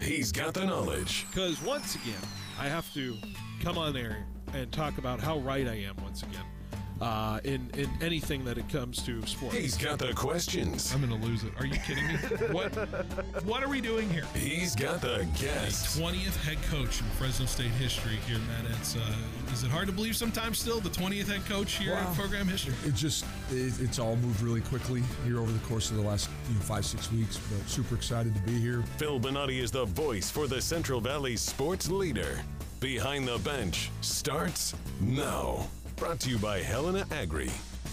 He's got the knowledge. Because once again, I have to come on there and talk about how right I am once again in anything that it comes to sports. He's got the questions. I'm going to lose it. Are you kidding me? What are we doing here? He's got the guests. 20th head coach in Fresno State history here, Matt. Is it hard to believe sometimes still, the 20th head coach here in program history? It's all moved really quickly here over the course of the last 5-6 weeks, but super excited to be here. Phil Bonatti is the voice for the Central Valley sports leader. Behind the Bench starts now. Brought to you by Helena Agri.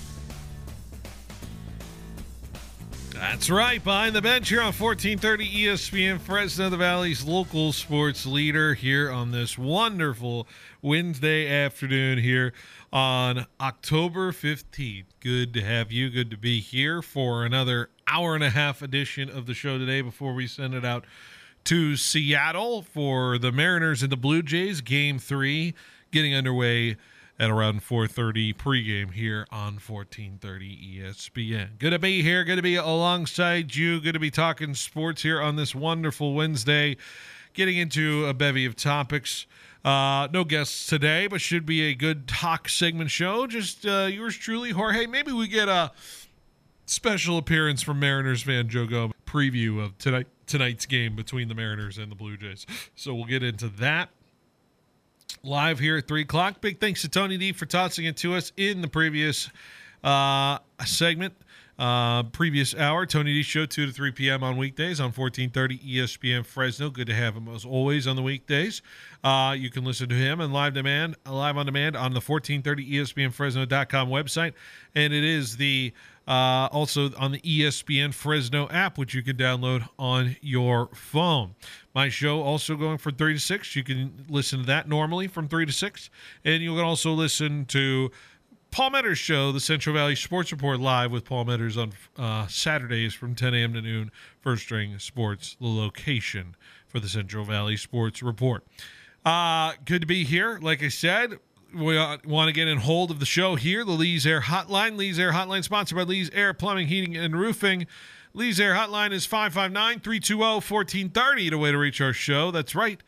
That's right. Behind the Bench here on 1430 ESPN, Fresno, the Valley's local sports leader, here on this wonderful Wednesday afternoon here on October 15th. Good to have you. Good to be here for another hour and a half edition of the show today before we send it out to Seattle for the Mariners and the Blue Jays. Game 3 getting underway at around 4:30 pregame here on 1430 ESPN. Good to be here. Good to be alongside you. Good to be talking sports here on this wonderful Wednesday. Getting into a bevy of topics. No guests today, but should be a good talk segment show. Just yours truly, Jorge. Maybe we get a special appearance from Mariners fan Joe Gomez. Preview of tonight's game between the Mariners and the Blue Jays. So we'll get into that. Live here at 3 o'clock. Big thanks to Tony D for tossing it to us in the previous segment, previous hour. Tony D Show, 2 to 3 p.m. on weekdays on 1430 ESPN Fresno. Good to have him as always on the weekdays. You can listen to him and live on demand on the 1430 ESPNFresno.com website. And it is the also on the ESPN Fresno app, which you can download on your phone. My show also going from 3 to 6. You can listen to that normally from 3 to 6. And you can also listen to Paul Metters' show, the Central Valley Sports Report, live with Paul Metters on Saturdays from 10 a.m. to noon. First String Sports, the location for the Central Valley Sports Report. Good to be here. Like I said, we want to get in hold of the show here, the Lee's Air Hotline. Lee's Air Hotline sponsored by Lee's Air Plumbing, Heating, and Roofing. Lee's Air Hotline is 559-320-1430, the way to reach our show. That's right,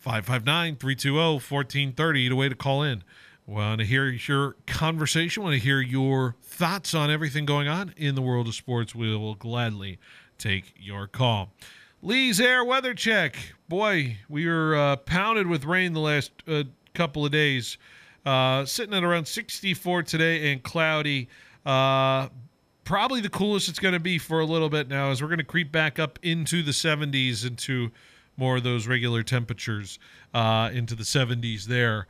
559-320-1430, the way to call in. Want to hear your conversation, want to hear your thoughts on everything going on in the world of sports. We will gladly take your call. Lee's Air Weather Check. Boy, we were pounded with rain the last couple of days. Sitting at around 64 today and cloudy. Probably the coolest it's going to be for a little bit now, as we're going to creep back up into the 70s, into more of those regular temperatures, into the 70s there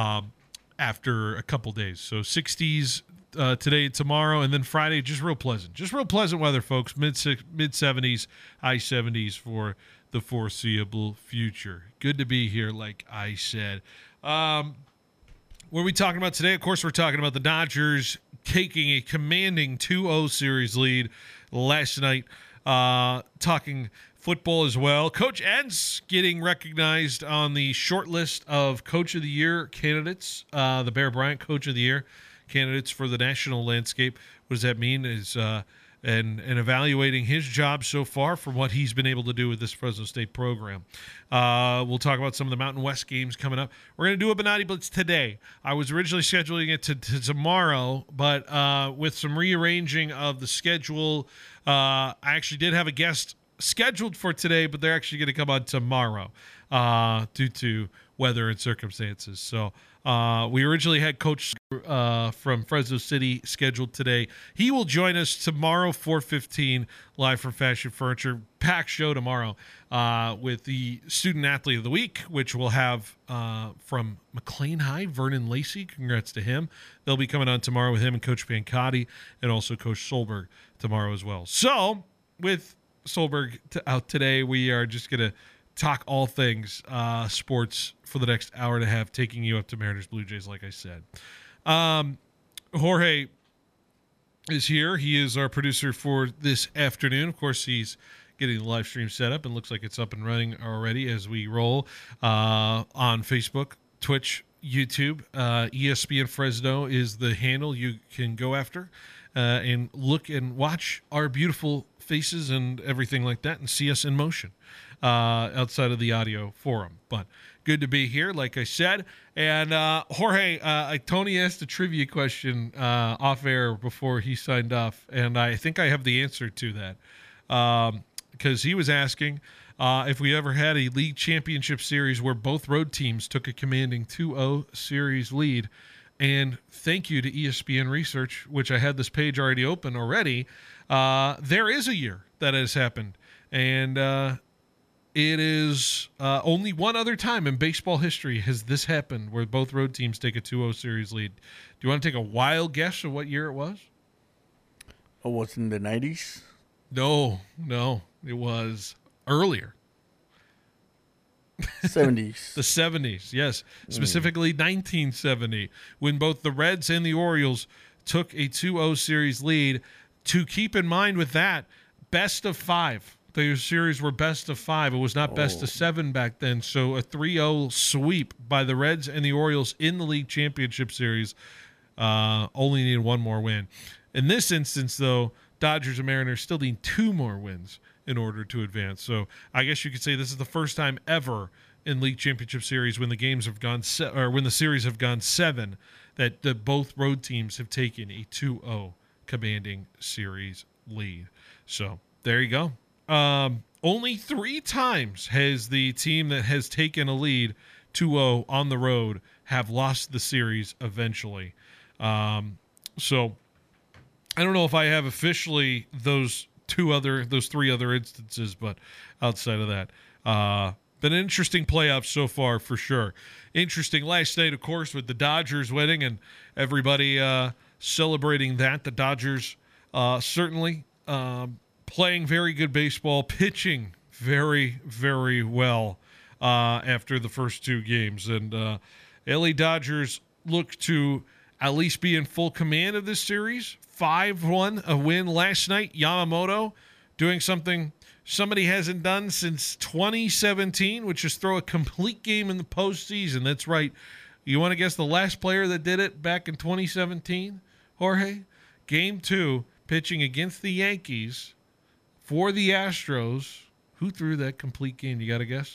after a couple days. So 60s today, tomorrow, and then Friday, just real pleasant. Just real pleasant weather, folks. Mid-70s, high 70s for the foreseeable future. Good to be here, like I said. What are we talking about today? Of course, we're talking about the Dodgers taking a commanding 2-0 series lead last night. Talking football as well. Coach Ed's getting recognized on the short list of Coach of the Year candidates, the Bear Bryant Coach of the Year candidates for the national landscape. What does that mean? Is and evaluating his job so far from what he's been able to do with this Fresno State program. We'll talk about some of the Mountain West games coming up. We're going to do a Bonatti Blitz today. I was originally scheduling it to tomorrow, but with some rearranging of the schedule, I actually did have a guest scheduled for today, but they're actually going to come on tomorrow due to weather and circumstances. So we originally had Coach from Fresno City scheduled today. He will join us tomorrow, 4:15, live from Fashion Furniture. Packed show tomorrow with the Student Athlete of the Week, which we'll have from McLean High, Vernon Lacey. Congrats to him. They'll be coming on tomorrow with him and Coach Pancotti, and also Coach Solberg tomorrow as well. So with Solberg out today, we are just going to talk all things sports for the next hour and a half, taking you up to Mariners Blue Jays, like I said. Jorge is here. He is our producer for this afternoon. Of course, he's getting the live stream set up, and looks like it's up and running already as we roll on Facebook, Twitch, YouTube. ESPN Fresno is the handle you can go after. and look and watch our beautiful faces and everything like that and see us in motion outside of the audio forum. But good to be here, like I said. And Jorge, Tony asked a trivia question off air before he signed off, and I think I have the answer to that because he was asking if we ever had a league championship series where both road teams took a commanding 2-0 series lead. And thank you to ESPN Research, which I had this page already open already. There is a year that has happened, and it is only one other time in baseball history has this happened where both road teams take a 2-0 series lead. Do you want to take a wild guess of what year it was? Oh, was it in the 90s? No, it was earlier. 70s. The 70s, yes. Specifically 1970, when both the Reds and the Orioles took a 2-0 series lead. To keep in mind with that, best of 5. The series were best of 5. It was not best of 7 back then. So a 3-0 sweep by the Reds and the Orioles in the league championship series. Only needed one more win. In this instance, though, Dodgers and Mariners still need 2 more wins in order to advance. So I guess you could say this is the first time ever in league championship series when the games have gone when the series have gone 7 that both road teams have taken a 2-0 commanding series lead. So there you go. Only 3 times has the team that has taken a lead 2-0 on the road have lost the series eventually. So I don't know if I have officially those 3 other instances, but outside of that, been an interesting playoffs so far for sure. Interesting last night, of course, with the Dodgers winning and everybody celebrating that. The Dodgers certainly playing very good baseball, pitching very, very well after the first 2 games. And LA Dodgers look to at least be in full command of this series. 5-1, a win last night. Yamamoto doing something somebody hasn't done since 2017, which is throw a complete game in the postseason. That's right. You want to guess the last player that did it back in 2017, Jorge? Game 2, pitching against the Yankees for the Astros. Who threw that complete game? You got to guess?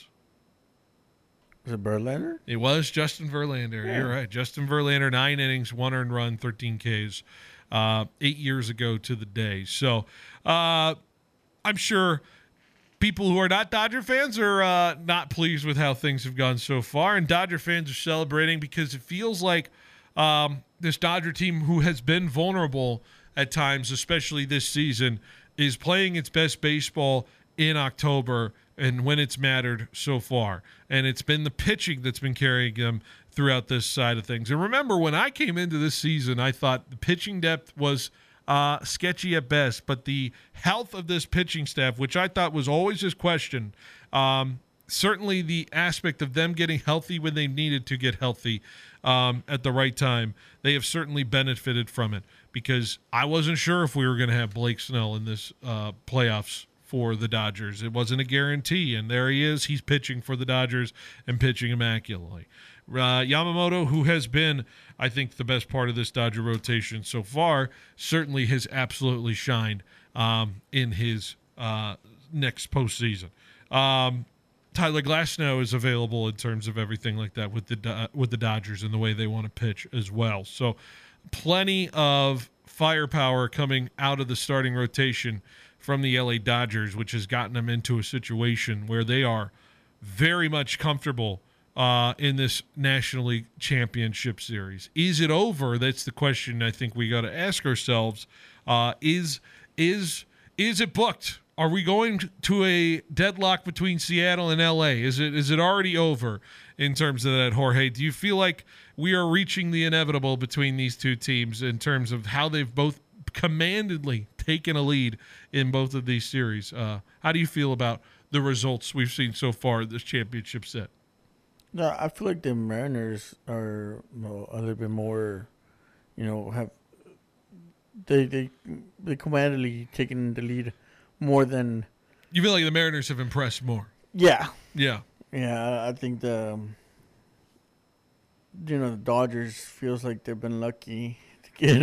Was it Verlander? It was Justin Verlander. Yeah. You're right. Justin Verlander, 9 innings, 1 earned run, 13 Ks. 8 years ago to the day. So I'm sure people who are not Dodger fans are not pleased with how things have gone so far. And Dodger fans are celebrating because it feels like this Dodger team, who has been vulnerable at times, especially this season, is playing its best baseball in October and when it's mattered so far. And it's been the pitching that's been carrying them throughout this side of things. And remember, when I came into this season, I thought the pitching depth was sketchy at best, but the health of this pitching staff, which I thought was always his question, certainly the aspect of them getting healthy when they needed to get healthy at the right time, they have certainly benefited from it, because I wasn't sure if we were going to have Blake Snell in this playoffs for the Dodgers. It wasn't a guarantee, and there he is. He's pitching for the Dodgers and pitching immaculately. Yamamoto, who has been, I think, the best part of this Dodger rotation so far, certainly has absolutely shined in his next postseason. Tyler Glasnow is available in terms of everything like that with the Dodgers and the way they want to pitch as well. So plenty of firepower coming out of the starting rotation from the LA Dodgers, which has gotten them into a situation where they are very much comfortable in this National League Championship Series. Is it over? That's the question I think we got to ask ourselves. Is it booked? Are we going to a deadlock between Seattle and LA? Is it already over in terms of that, Jorge? Do you feel like we are reaching the inevitable between these two teams in terms of how they've both commandedly taken a lead in both of these series? How do you feel about the results we've seen so far in this championship set? No, I feel like the Mariners are a little bit more, have they commandedly taken the lead more than. You feel like the Mariners have impressed more? Yeah. Yeah. Yeah, I think the Dodgers feels like they've been lucky to get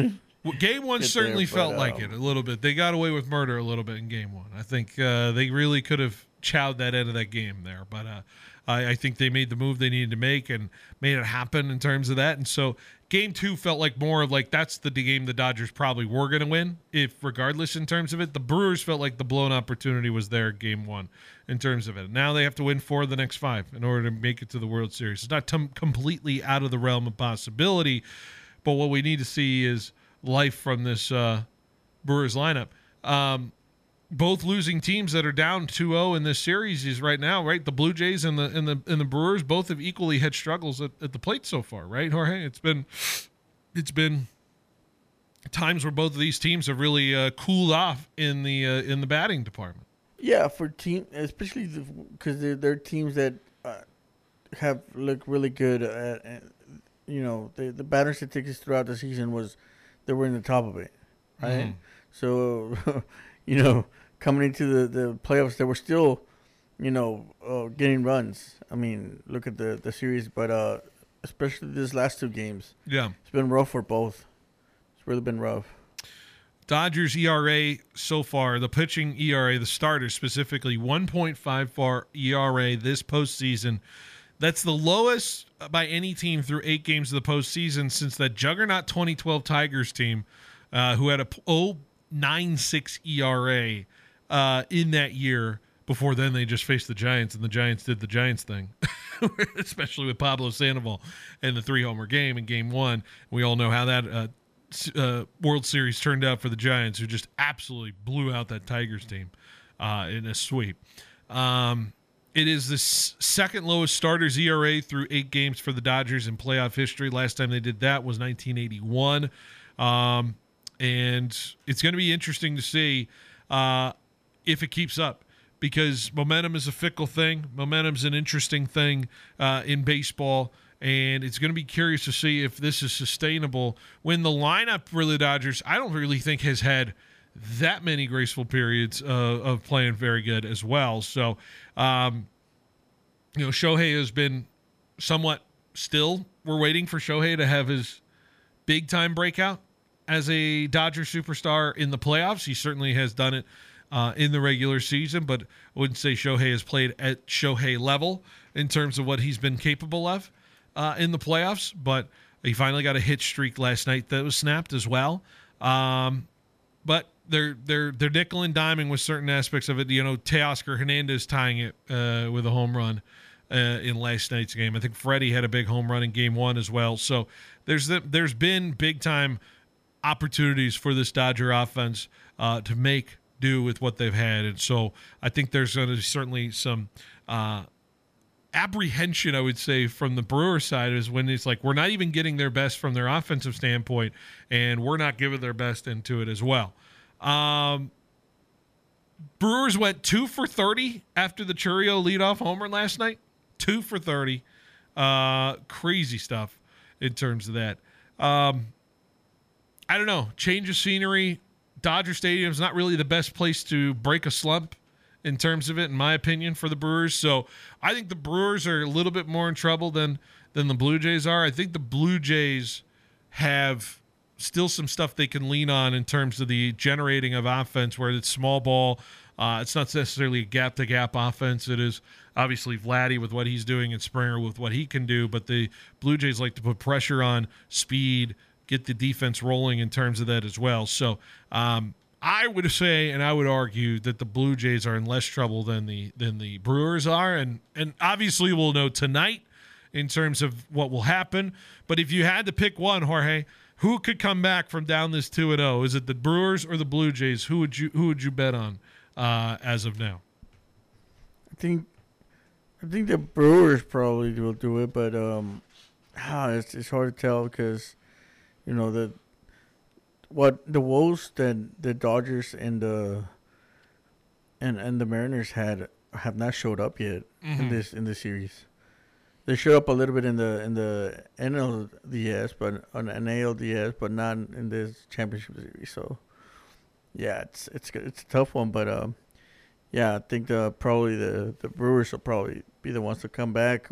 Game one get certainly there, felt but, like it a little bit. They got away with murder a little bit in game one. I think they really could have chowed that end of that game there. But I think they made the move they needed to make and made it happen in terms of that. And so game two felt like more of like that's the game the Dodgers probably were going to win, if regardless in terms of it. The Brewers felt like the blown opportunity was there game one in terms of it. Now they have to win 4 of the next 5 in order to make it to the World Series. It's not completely out of the realm of possibility, but what we need to see is life from this Brewers lineup. Both losing teams that are down 2-0 in this series is right now, right? The Blue Jays and the Brewers both have equally had struggles at the plate so far, right, Jorge? It's been times where both of these teams have really cooled off in the batting department. Yeah, for team, especially because they're teams that have looked really good at the batting statistics throughout the season they were in the top of it, right? Mm. So, coming into the playoffs, they were still, getting runs. I mean, look at the series, but especially these last 2 games. Yeah. It's been rough for both. It's really been rough. Dodgers ERA so far, the pitching ERA, the starters specifically, 1.54 ERA this postseason. That's the lowest by any team through 8 games of the postseason since that juggernaut 2012 Tigers team who had a 0.96 ERA in that year. Before then, they just faced the Giants, and the Giants did the Giants thing, especially with Pablo Sandoval and the 3-homer game in Game 1. We all know how that World Series turned out for the Giants, who just absolutely blew out that Tigers team in a sweep. It is the second lowest starters ERA through 8 games for the Dodgers in playoff history. Last time they did that was 1981. And it's going to be interesting to see if it keeps up, because momentum is a fickle thing. Momentum's an interesting thing in baseball, and it's going to be curious to see if this is sustainable when the lineup for the Dodgers, I don't really think, has had that many graceful periods of playing very good as well. So, Shohei has been somewhat still. We're waiting for Shohei to have his big-time breakout as a Dodger superstar in the playoffs. He certainly has done it in the regular season, but I wouldn't say Shohei has played at Shohei level in terms of what he's been capable of in the playoffs. But he finally got a hit streak last night that was snapped as well. But they're nickel and diming with certain aspects of it. Teoscar Hernandez tying it with a home run in last night's game. I think Freddie had a big home run in Game 1 as well. So there's been big time opportunities for this Dodger offense to make do with what they've had. And so I think there's going to be certainly some apprehension, I would say, from the Brewer side, is when it's like we're not even getting their best from their offensive standpoint, and we're not giving their best into it as well. Brewers went 2 for 30 after the Chourio leadoff homer last night. 2 for 30. Crazy stuff in terms of that. I don't know. Change of scenery. Dodger Stadium is not really the best place to break a slump in terms of it, in my opinion, for the Brewers. So I think the Brewers are a little bit more in trouble than the Blue Jays are. I think the Blue Jays have still some stuff they can lean on in terms of the generating of offense, where it's small ball. It's not necessarily a gap-to-gap offense. It is obviously Vladdy with what he's doing and Springer with what he can do, but the Blue Jays like to put pressure on speed, get the defense rolling in terms of that as well. So I would say, and I would argue, that the Blue Jays are in less trouble than the Brewers are, and obviously we'll know tonight in terms of what will happen. But if you had to pick one, Jorge, who could come back from down this 2-0? Is it the Brewers or the Blue Jays? Who would you bet on as of now? I think the Brewers probably will do it, but it's hard to tell because the woes that the Dodgers and the Mariners have not showed up yet in this series. They showed up a little bit in the NLDS, but on an ALDS, but not in this championship series. So yeah, it's a tough one, but I think probably the Brewers will probably be the ones to come back.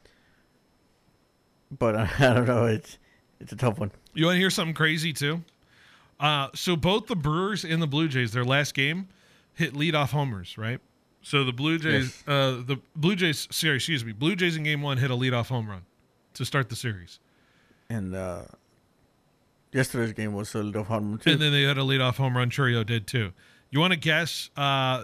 But I don't know. It's a tough one. You want to hear something crazy too? So both the Brewers and the Blue Jays, their last game, hit leadoff homers, right? So the Blue Jays, Blue Jays in Game 1 hit a leadoff home run to start the series. And yesterday's game was a little home run too. And then they had a leadoff home run. Churio did too. You want to guess where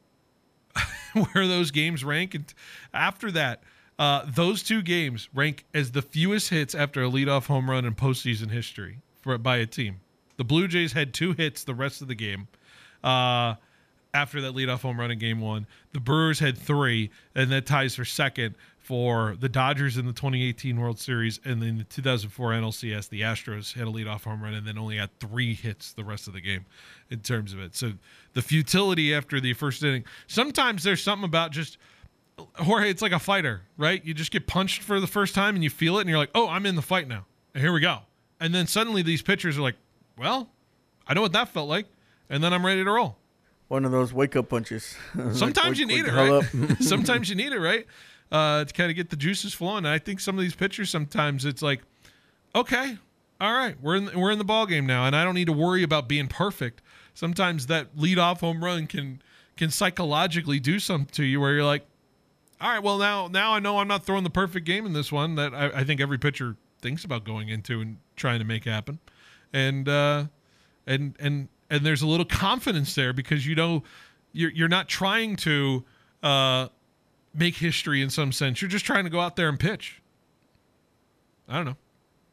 those games rank? And after that, those two games rank as the fewest hits after a leadoff home run in postseason history by a team. The Blue Jays had 2 hits the rest of the game after that leadoff home run in Game 1. The Brewers had 3, and that ties for second for the Dodgers in the 2018 World Series. And then the 2004 NLCS, the Astros had a leadoff home run and then only had 3 hits the rest of the game in terms of it. So the futility after the first inning, sometimes there's something about just, Jorge, it's like a fighter, right? You just get punched for the first time and you feel it and you're like, oh, I'm in the fight now. And here we go. And then suddenly these pitchers are like, well, I know what that felt like. And then I'm ready to roll. One of those wake-up punches. Sometimes you need it, right? Sometimes you need it, right? To kind of get the juices flowing. And I think some of these pitchers, sometimes it's like, okay, all right, we're in the ball game now, and I don't need to worry about being perfect. Sometimes that leadoff home run can psychologically do something to you where you're like, all right, well now I know I'm not throwing the perfect game in this one that I think every pitcher thinks about going into and trying to make happen, and there's a little confidence there because you know you're not trying to make history in some sense. You're just trying to go out there and pitch. I don't know.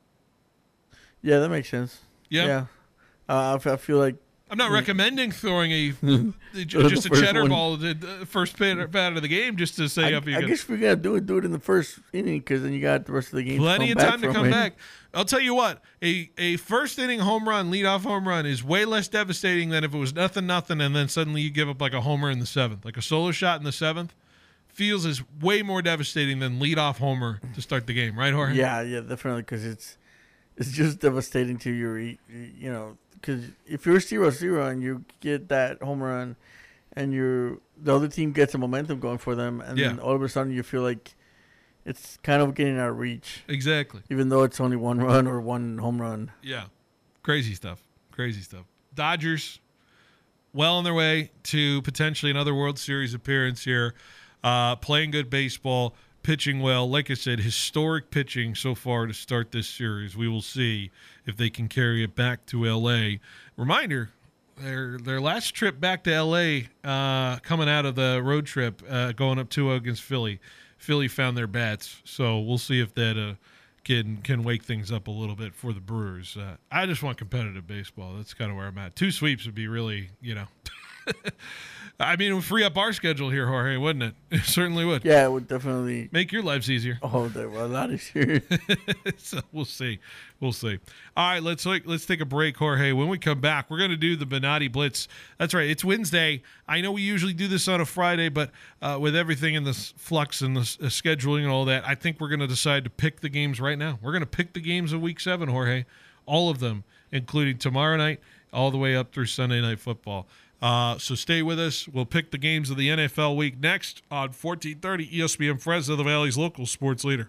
Yeah, that makes sense. Yeah. I feel like I'm not recommending throwing just a cheddar ball the first bat of the game just to say I guess if you're gonna do it in the first inning because then you got the rest of the game. Plenty of time to come back. I'll tell you what, a first inning home run, leadoff home run, is way less devastating than if it was nothing, and then suddenly you give up like a homer in the 7th, like a solo shot in the 7th. Feels is way more devastating than leadoff homer to start the game, right, Jorge? Yeah, definitely, because it's just devastating to your, because if you're 0-0 and you get that home run, and the other team gets a momentum going for them, and then all of a sudden you feel like it's kind of getting out of reach. Exactly. Even though it's only 1 run or 1 home run. Yeah, crazy stuff. Dodgers, well on their way to potentially another World Series appearance here. Playing good baseball, pitching well. Like I said, historic pitching so far to start this series. We will see if they can carry it back to L.A. Reminder, their last trip back to L.A. Coming out of the road trip, going up 2-0 against Philly. Philly found their bats, so we'll see if that can wake things up a little bit for the Brewers. I just want competitive baseball. That's kind of where I'm at. 2 sweeps would be really, I mean, it would free up our schedule here, Jorge, wouldn't it? It certainly would. Yeah, it would definitely make your lives easier. Oh, they were a lot easier. So we'll see. All right, let's take a break, Jorge. When we come back, we're going to do the Benatti Blitz. That's right. It's Wednesday. I know we usually do this on a Friday, but with everything in this flux and the scheduling and all that, I think we're going to decide to pick the games right now. We're going to pick the games of Week 7, Jorge, all of them, including tomorrow night, all the way up through Sunday Night Football. So stay with us. We'll pick the games of the NFL week next on 1430 ESPN Fresno, the Valley's local sports leader.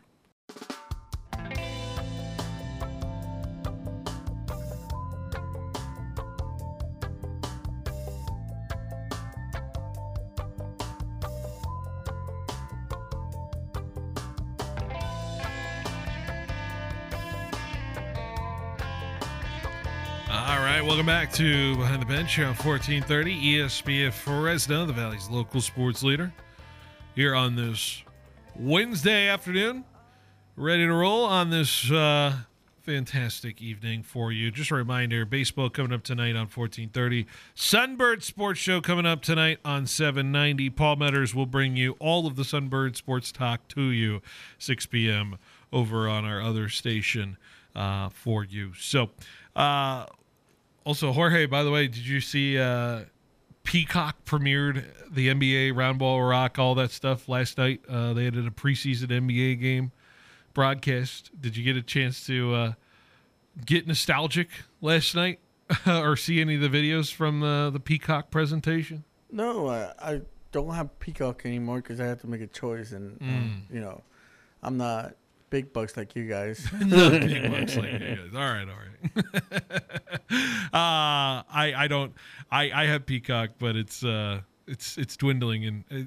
All right, welcome back to Behind the Bench here on 1430 ESPN Fresno, the Valley's local sports leader. Here on this Wednesday afternoon, ready to roll on this fantastic evening for you. Just a reminder, baseball coming up tonight on 1430. Sunbird Sports Show coming up tonight on 790. Paul Metters will bring you all of the Sunbird Sports talk to you, 6 p.m. over on our other station for you. So, also, Jorge, by the way, did you see Peacock premiered the NBA Round Ball Rock, all that stuff last night? They had a preseason NBA game broadcast. Did you get a chance to get nostalgic last night or see any of the videos from the Peacock presentation? No, I don't have Peacock anymore because I had to make a choice, and I'm not big bucks like you guys. Not big bucks like you guys. All right. I don't. I have Peacock, but it's dwindling, and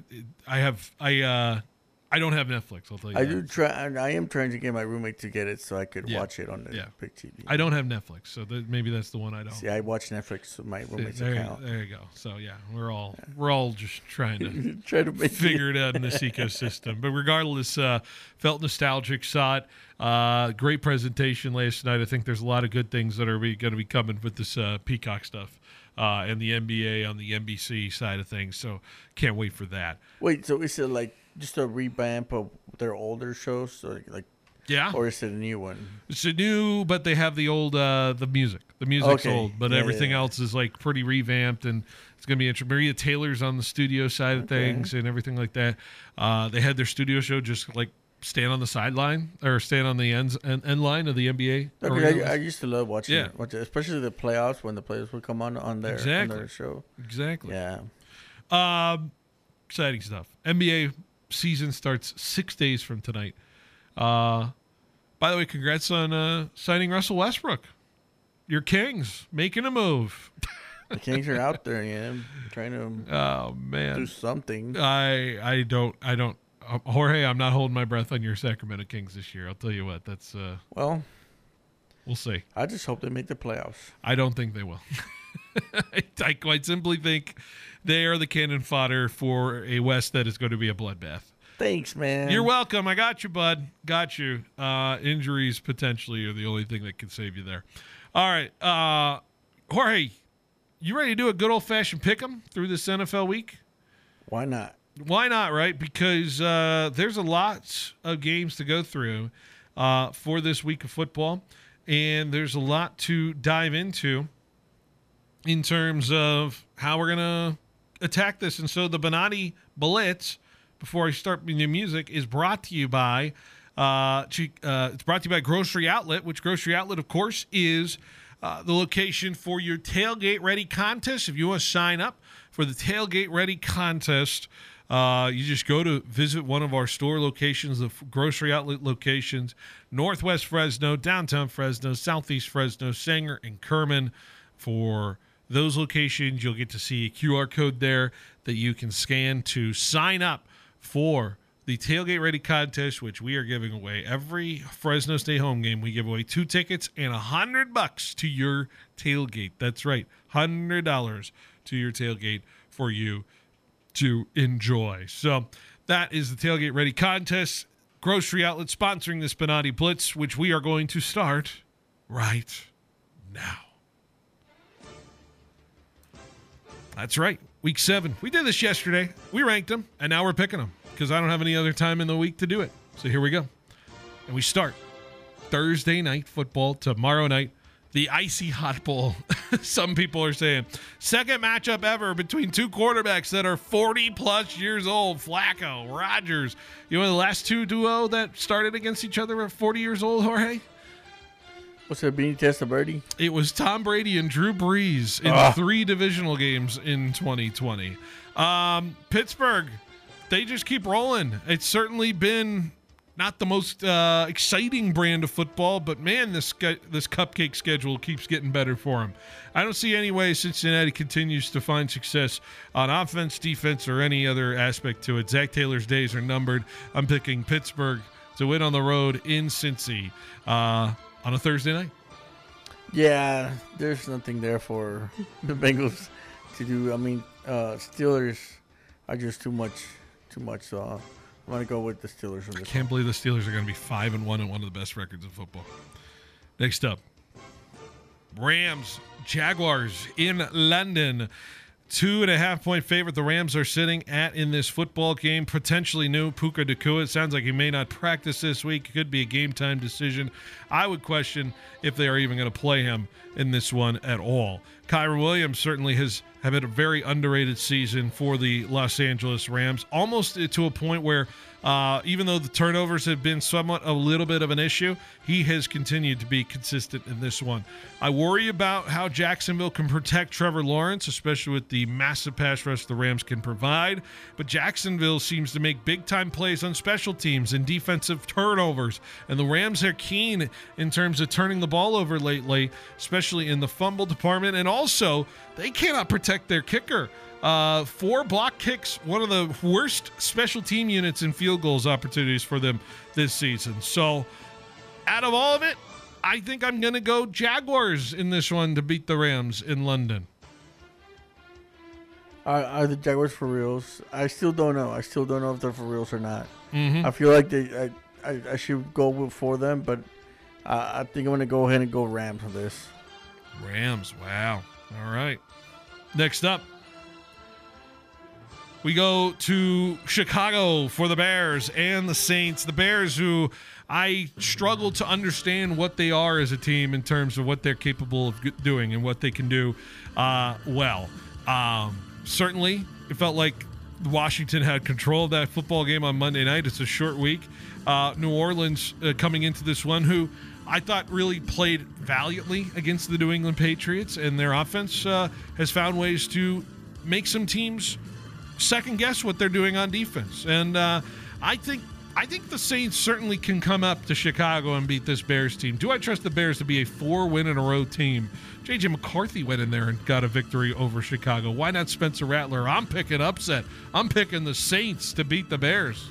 I don't have Netflix. I'll tell you. I that. do try. I am trying to get my roommate to get it so I could Yeah. watch it on the Yeah. big TV. I don't have Netflix, so maybe that's the one I don't. See, I watch Netflix with my roommate's there, account. there you go. So yeah, we're all just trying to Try to make figure it out in this ecosystem. But regardless, felt nostalgic, saw it. Great presentation last night. I think there's a lot of good things that are going to be coming with this Peacock stuff and the NBA on the NBC side of things. So can't wait for that. Wait, so is it like just a revamp of their older shows, so like, Yeah, or is it a new one? it's a new, but they have the old the music. The music's Okay. old, but Yeah, everything yeah. else is like pretty revamped, and it's gonna be interesting. Maria Taylor's on the studio side of things and everything like that. They had their studio show just like stand on the sideline or stand on the end line of the NBA. Okay, I used to love watching Yeah. it, especially the playoffs when the players would come on their Exactly. show. Exactly. Yeah. Exciting stuff. NBA season starts 6 days from tonight. By the way, congrats on signing Russell Westbrook. Your Kings making a move. The Kings are out there, trying to Oh do man, something. I don't. Jorge, I'm not holding my breath on your Sacramento Kings this year. I'll tell you what. That's Well, we'll see. I just hope they make the playoffs. I don't think they will. I quite simply think they are the cannon fodder for a West that is going to be a bloodbath. Thanks, man. You're welcome. I got you, bud. Got you. Injuries potentially are the only thing that can save you there. All right. Jorge, you ready to do a good old-fashioned pick'em through this NFL week? Why not? Why not, right? Because there's a lot of games to go through for this week of football, and there's a lot to dive into in terms of how we're going to attack this. And so the Bonatti Blitz, before I start with the music, is brought to you by it's brought to you by Grocery Outlet, which Grocery Outlet, of course, is the location for your Tailgate Ready contest. If you want to sign up for the Tailgate Ready contest, you just go to visit one of our store locations, the Grocery Outlet locations, Northwest Fresno, Downtown Fresno, Southeast Fresno, Sanger, and Kerman. For those locations, you'll get to see a QR code there that you can scan to sign up for the Tailgate Ready contest, which we are giving away every Fresno State home game. We give away 2 tickets and $100 to your tailgate. That's right, $100 to your tailgate for you to enjoy. So that is the Tailgate Ready contest. Grocery Outlet sponsoring this Bonatti Blitz, which we are going to start right now. That's right. Week 7. We did this yesterday. We ranked them, and now we're picking them because I don't have any other time in the week to do it. So here we go. And we start Thursday night football tomorrow night, the Icy Hot Bowl. Some people are saying second matchup ever between two quarterbacks that are 40-plus years old. Flacco, Rodgers. You know the last two duo that started against each other were 40 years old, Jorge? What's that, Beanie Testaverde? It was Tom Brady and Drew Brees in 3 divisional games in 2020. Pittsburgh, they just keep rolling. It's certainly been not the most exciting brand of football, but man, this cupcake schedule keeps getting better for them. I don't see any way Cincinnati continues to find success on offense, defense, or any other aspect to it. Zach Taylor's days are numbered. I'm picking Pittsburgh to win on the road in Cincy on a Thursday night. Yeah, there's nothing there for the Bengals to do. I mean, Steelers are just too much. So I'm going to go with the Steelers. I can't believe the Steelers are going to be 5-1 and one of the best records in football. Next up, Rams, Jaguars in London. 2.5-point favorite the Rams are sitting at in this football game. Potentially new Puka Nacua. It sounds like he may not practice this week. It could be a game-time decision. I would question if they are even going to play him in this one at all. Kyron Williams certainly have had a very underrated season for the Los Angeles Rams, almost to a point where even though the turnovers have been somewhat a little bit of an issue, he has continued to be consistent in this one. I worry about how Jacksonville can protect Trevor Lawrence, especially with the massive pass rush the Rams can provide. But Jacksonville seems to make big-time plays on special teams and defensive turnovers. And the Rams are keen in terms of turning the ball over lately, especially in the fumble department. And also, they cannot protect their kicker. 4 block kicks, one of the worst special team units in field goals opportunities for them this season. So, out of all of it, I think I'm going to go Jaguars in this one to beat the Rams in London. Are the Jaguars for reals? I still don't know. I still don't know if they're for reals or not. I feel like I should go for them, but I think I'm going to go ahead and go Rams on this. Rams, wow. All right. Next up, we go to Chicago for the Bears and the Saints. The Bears, who I struggle to understand what they are as a team in terms of what they're capable of doing and what they can do well. Certainly, it felt like Washington had control of that football game on Monday night. It's a short week. New Orleans coming into this one, who I thought really played valiantly against the New England Patriots, and their offense has found ways to make some teams second guess what they're doing on defense. And I think the Saints certainly can come up to Chicago and beat this Bears team. Do I trust the Bears to be a 4-win-in-a-row team? J.J. McCarthy went in there and got a victory over Chicago. Why not Spencer Rattler? I'm picking upset. I'm picking the Saints to beat the Bears.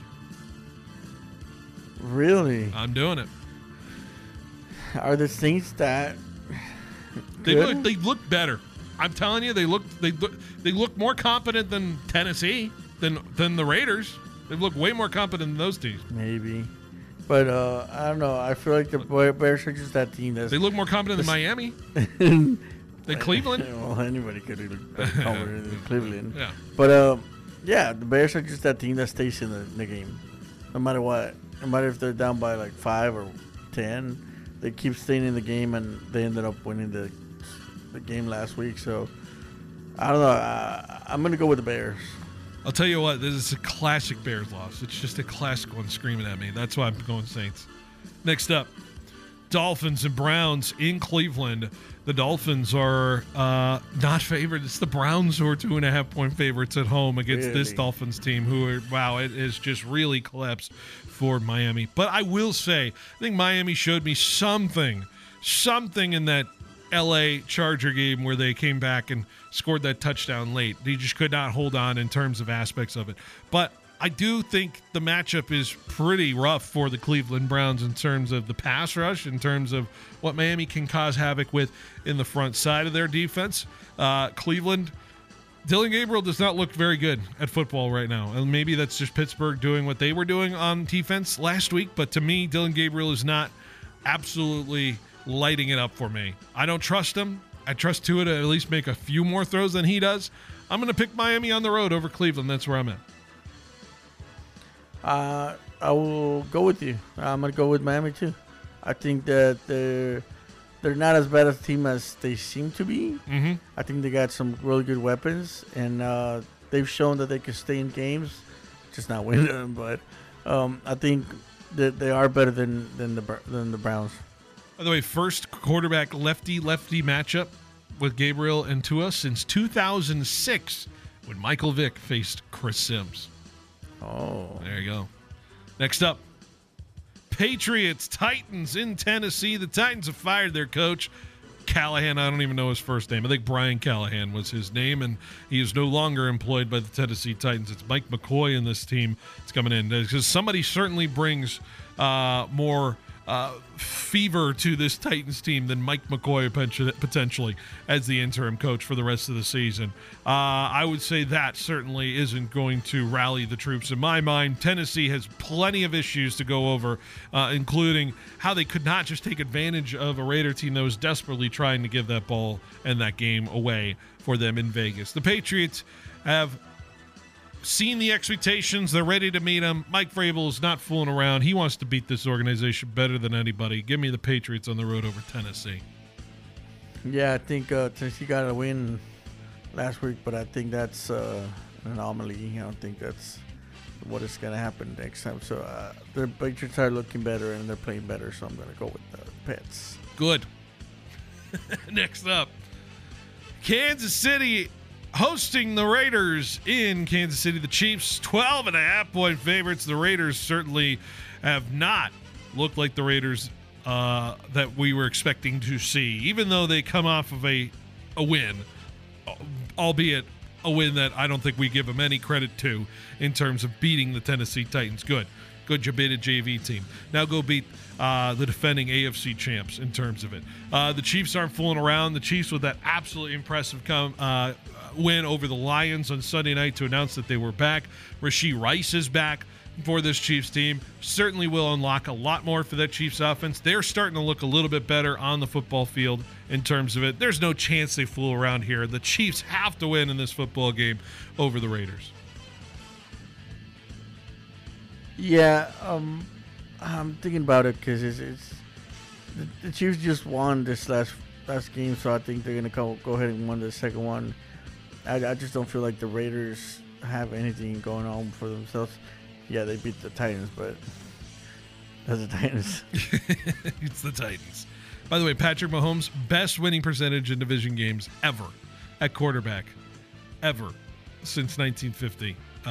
Really? I'm doing it. Are the Saints that They good? look better. I'm telling you, they look more competent than Tennessee, than the Raiders. They look way more competent than those teams. Maybe. But I don't know. I feel like the Bears are just that team that's... They look more competent than Miami. Than Cleveland. Well, anybody could look better competent than Cleveland. Yeah. But, yeah, the Bears are just that team that stays in the game. No matter what. No matter if they're down by like 5 or 10. They keep staying in the game, and they ended up winning the game last week. So, I don't know. I'm going to go with the Bears. I'll tell you what, this is a classic Bears loss. It's just a classic one screaming at me. That's why I'm going Saints. Next up, Dolphins and Browns in Cleveland. The Dolphins are not favored. It's the Browns who are 2.5-point favorites at home against this Dolphins team who are, wow, it is just really collapsed for Miami. But I will say, I think Miami showed me something in that LA Charger game where they came back and scored that touchdown late. They just could not hold on in terms of aspects of it. But I do think the matchup is pretty rough for the Cleveland Browns in terms of the pass rush, in terms of what Miami can cause havoc with in the front side of their defense. Cleveland, Dylan Gabriel does not look very good at football right now. And maybe that's just Pittsburgh doing what they were doing on defense last week. But to me, Dylan Gabriel is not absolutely lighting it up for me. I don't trust him. I trust Tua to at least make a few more throws than he does. I'm going to pick Miami on the road over Cleveland. That's where I'm at. I will go with you. I'm going to go with Miami too. I think that they're not as bad a team as they seem to be. Mm-hmm. I think they got some really good weapons, and they've shown that they can stay in games, just not win them. But I think that they are better than the Browns. By the way, first quarterback lefty matchup with Gabriel and Tua since 2006 when Michael Vick faced Chris Sims. Oh. There you go. Next up, Patriots, Titans in Tennessee. The Titans have fired their coach, Callahan. I don't even know his first name. I think Brian Callahan was his name, and he is no longer employed by the Tennessee Titans. It's Mike McCoy in this team that's coming in, because somebody certainly brings more fever to this Titans team than Mike McCoy potentially as the interim coach for the rest of the season. I would say that certainly isn't going to rally the troops in my mind. Tennessee has plenty of issues to go over, including how they could not just take advantage of a Raider team that was desperately trying to give that ball and that game away for them in Vegas. The Patriots have seen the expectations. They're ready to meet them. Mike Vrabel is not fooling around. He wants to beat this organization better than anybody. Give me the Patriots on the road over Tennessee. Yeah, I think Tennessee got a win last week, but I think that's an anomaly. I don't think that's what is going to happen next time. So their Patriots are looking better and they're playing better, so I'm going to go with the Pets. Good. Next up, Kansas City hosting the Raiders in Kansas City. The Chiefs 12.5-point favorites. The Raiders certainly have not looked like the Raiders that we were expecting to see, even though they come off of a win, albeit a win that I don't think we give them any credit to in terms of beating the Tennessee Titans. Good Jabita JV team. Now go beat the defending AFC champs in terms of it. The Chiefs aren't fooling around. The Chiefs with that absolutely impressive win over the Lions on Sunday night to announce that they were back. Rashee Rice is back for this Chiefs team. Certainly will unlock a lot more for that Chiefs offense. They're starting to look a little bit better on the football field in terms of it. There's no chance they fool around here. The Chiefs have to win in this football game over the Raiders. Yeah, I'm thinking about it because the Chiefs just won this last game, so I think they're gonna go ahead and win the second one. I just don't feel like the Raiders have anything going on for themselves. Yeah, they beat the Titans, but that's the Titans. It's the Titans. By the way, Patrick Mahomes, best winning percentage in division games ever at quarterback, ever since 1950.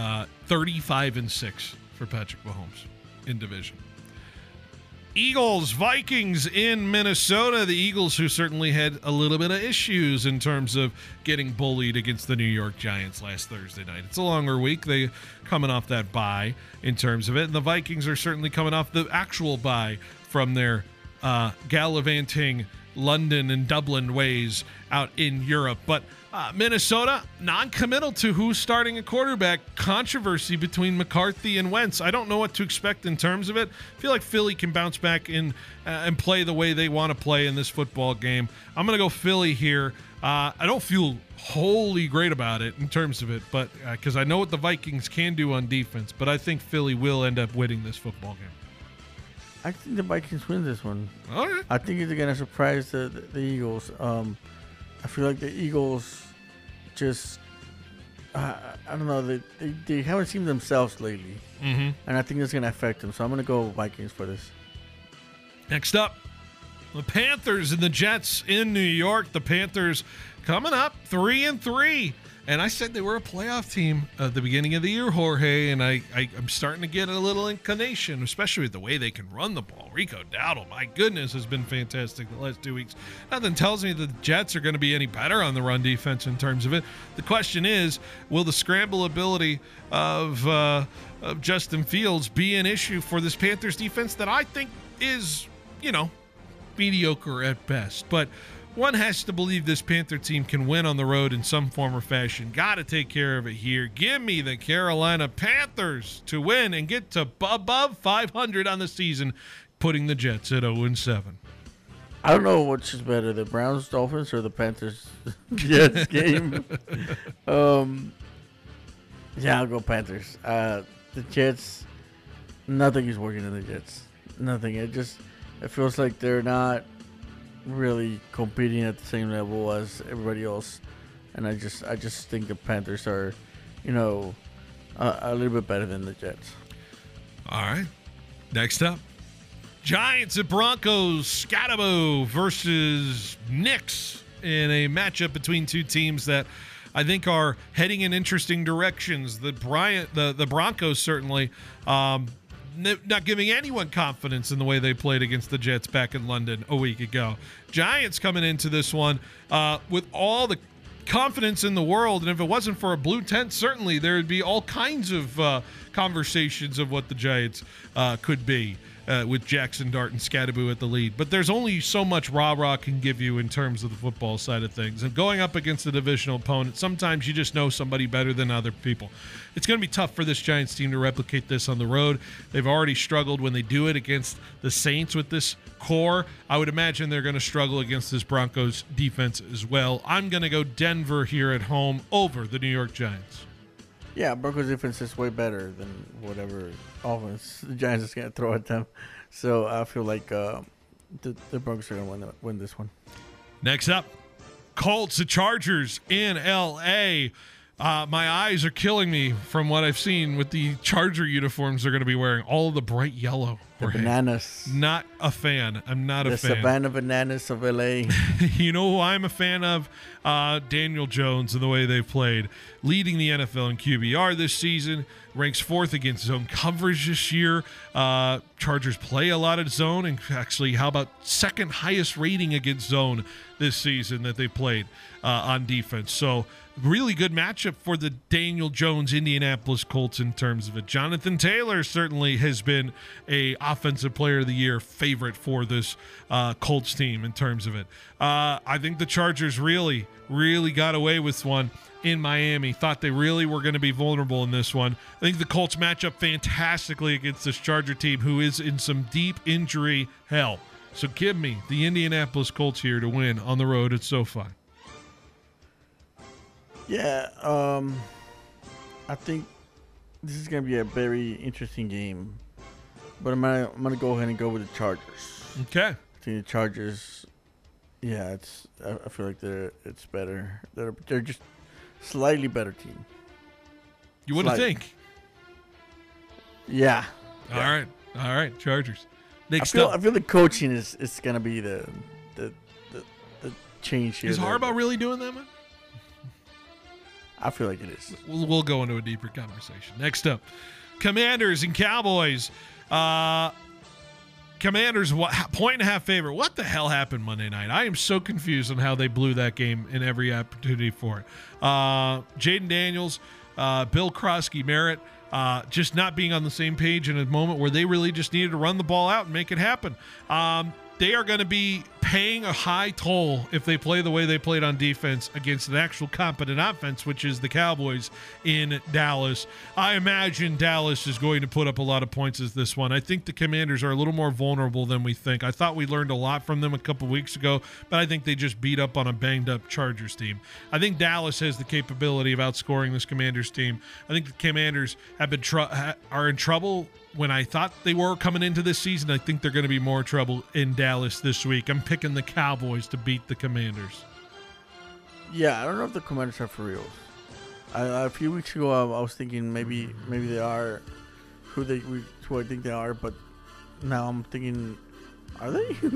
35-6 for Patrick Mahomes in division. Eagles, Vikings in Minnesota. The Eagles, who certainly had a little bit of issues in terms of getting bullied against the New York Giants last Thursday night. It's a longer week. They coming off that bye in terms of it. And the Vikings are certainly coming off the actual bye from their gallivanting London and Dublin ways out in Europe. But Minnesota, non-committal to who's starting a quarterback. Controversy between McCarthy and Wentz. I don't know what to expect in terms of it. I feel like Philly can bounce back in and play the way they want to play in this football game. I'm going to go Philly here. I don't feel wholly great about it in terms of it, but because I know what the Vikings can do on defense, but I think Philly will end up winning this football game. I think the Vikings win this one. All right. I think they're going to surprise the Eagles. I feel like the Eagles just, I don't know, they haven't seen themselves lately. Mm-hmm. And I think it's going to affect them. So I'm going to go Vikings for this. Next up, the Panthers and the Jets in New York. The Panthers coming up 3-3. And I said they were a playoff team at the beginning of the year, Jorge, and I'm starting to get a little inclination, especially with the way they can run the ball. Rico Dowdle, my goodness, has been fantastic the last 2 weeks. Nothing tells me the Jets are going to be any better on the run defense in terms of it. The question is, will the scramble ability of Justin Fields be an issue for this Panthers defense that I think is, mediocre at best? But one has to believe this Panther team can win on the road in some form or fashion. Got to take care of it here. Give me the Carolina Panthers to win and get to above 500 on the season, putting the Jets at 0-7. I don't know which is better, the Browns Dolphins or the Panthers Jets game. Yeah, I'll go Panthers. The Jets, nothing is working in the Jets. Nothing. It feels like they're not really competing at the same level as everybody else, and I just think the Panthers are, a little bit better than the Jets. All right. Next up, Giants at Broncos. Scatabo versus Knicks in a matchup between two teams that I think are heading in interesting directions. The Broncos certainly not giving anyone confidence in the way they played against the Jets back in London a week ago. Giants coming into this one with all the confidence in the world, and if it wasn't for a blue tent, certainly there would be all kinds of conversations of what the Giants could be with Jackson Dart and Scatteroo at the lead. But there's only so much rah-rah can give you in terms of the football side of things. And going up against a divisional opponent, sometimes you just know somebody better than other people. It's going to be tough for this Giants team to replicate this on the road. They've already struggled when they do it against the Saints with this core. I would imagine they're going to struggle against this Broncos defense as well. I'm going to go Denver here at home over the New York Giants. Yeah, Broncos defense is way better than whatever offense the Giants is going to throw at them. So I feel like the Broncos are going to win this one. Next up, Colts, the Chargers in L.A. My eyes are killing me from what I've seen with the Charger uniforms they're going to be wearing. All of the bright yellow. The bananas. Not a fan. I'm not a fan. The Savannah Bananas of L.A. You know who I'm a fan of? Daniel Jones and the way they've played. Leading the NFL in QBR this season. Ranks 4th against zone coverage this year. Chargers play a lot of zone. And actually, how about 2nd highest rating against zone this season that they played on defense? So, really good matchup for the Daniel Jones Indianapolis Colts in terms of it. Jonathan Taylor certainly has been a offensive player of the year favorite for this Colts team in terms of it. I think the Chargers really got away with one in Miami. Thought they really were going to be vulnerable in this one. I think the Colts match up fantastically against this Charger team who is in some deep injury hell. So give me the Indianapolis Colts here to win on the road at SoFi. Yeah, I think this is gonna be a very interesting game, but I'm gonna go ahead and go with the Chargers. Okay. I think the Chargers. Yeah, I feel like it's better. They're just slightly better team. You wouldn't think. Yeah. All right, Chargers. Next I feel the coaching is gonna be the change here. Is Harbaugh really doing that, man? I feel like it is. We'll go into a deeper conversation. Next up, Commanders and Cowboys. Commanders, 1.5 favorite. What the hell happened Monday night? I am so confused on how they blew that game in every opportunity for it. Jaden Daniels, Bill Krosky, Merritt, just not being on the same page in a moment where they really just needed to run the ball out and make it happen. They are going to be paying a high toll if they play the way they played on defense against an actual competent offense, which is the Cowboys in Dallas. I imagine Dallas is going to put up a lot of points as this one. I think the Commanders are a little more vulnerable than we think. I thought we learned a lot from them a couple weeks ago, but I think they just beat up on a banged-up Chargers team. I think Dallas has the capability of outscoring this Commanders team. I think the Commanders have been are in trouble when I thought they were coming into this season. I think they're going to be more trouble in Dallas this week. I'm picking the Cowboys to beat the Commanders. Yeah, I don't know if the Commanders are for real. A few weeks ago, I was thinking maybe they are who I think they are, but now I'm thinking, are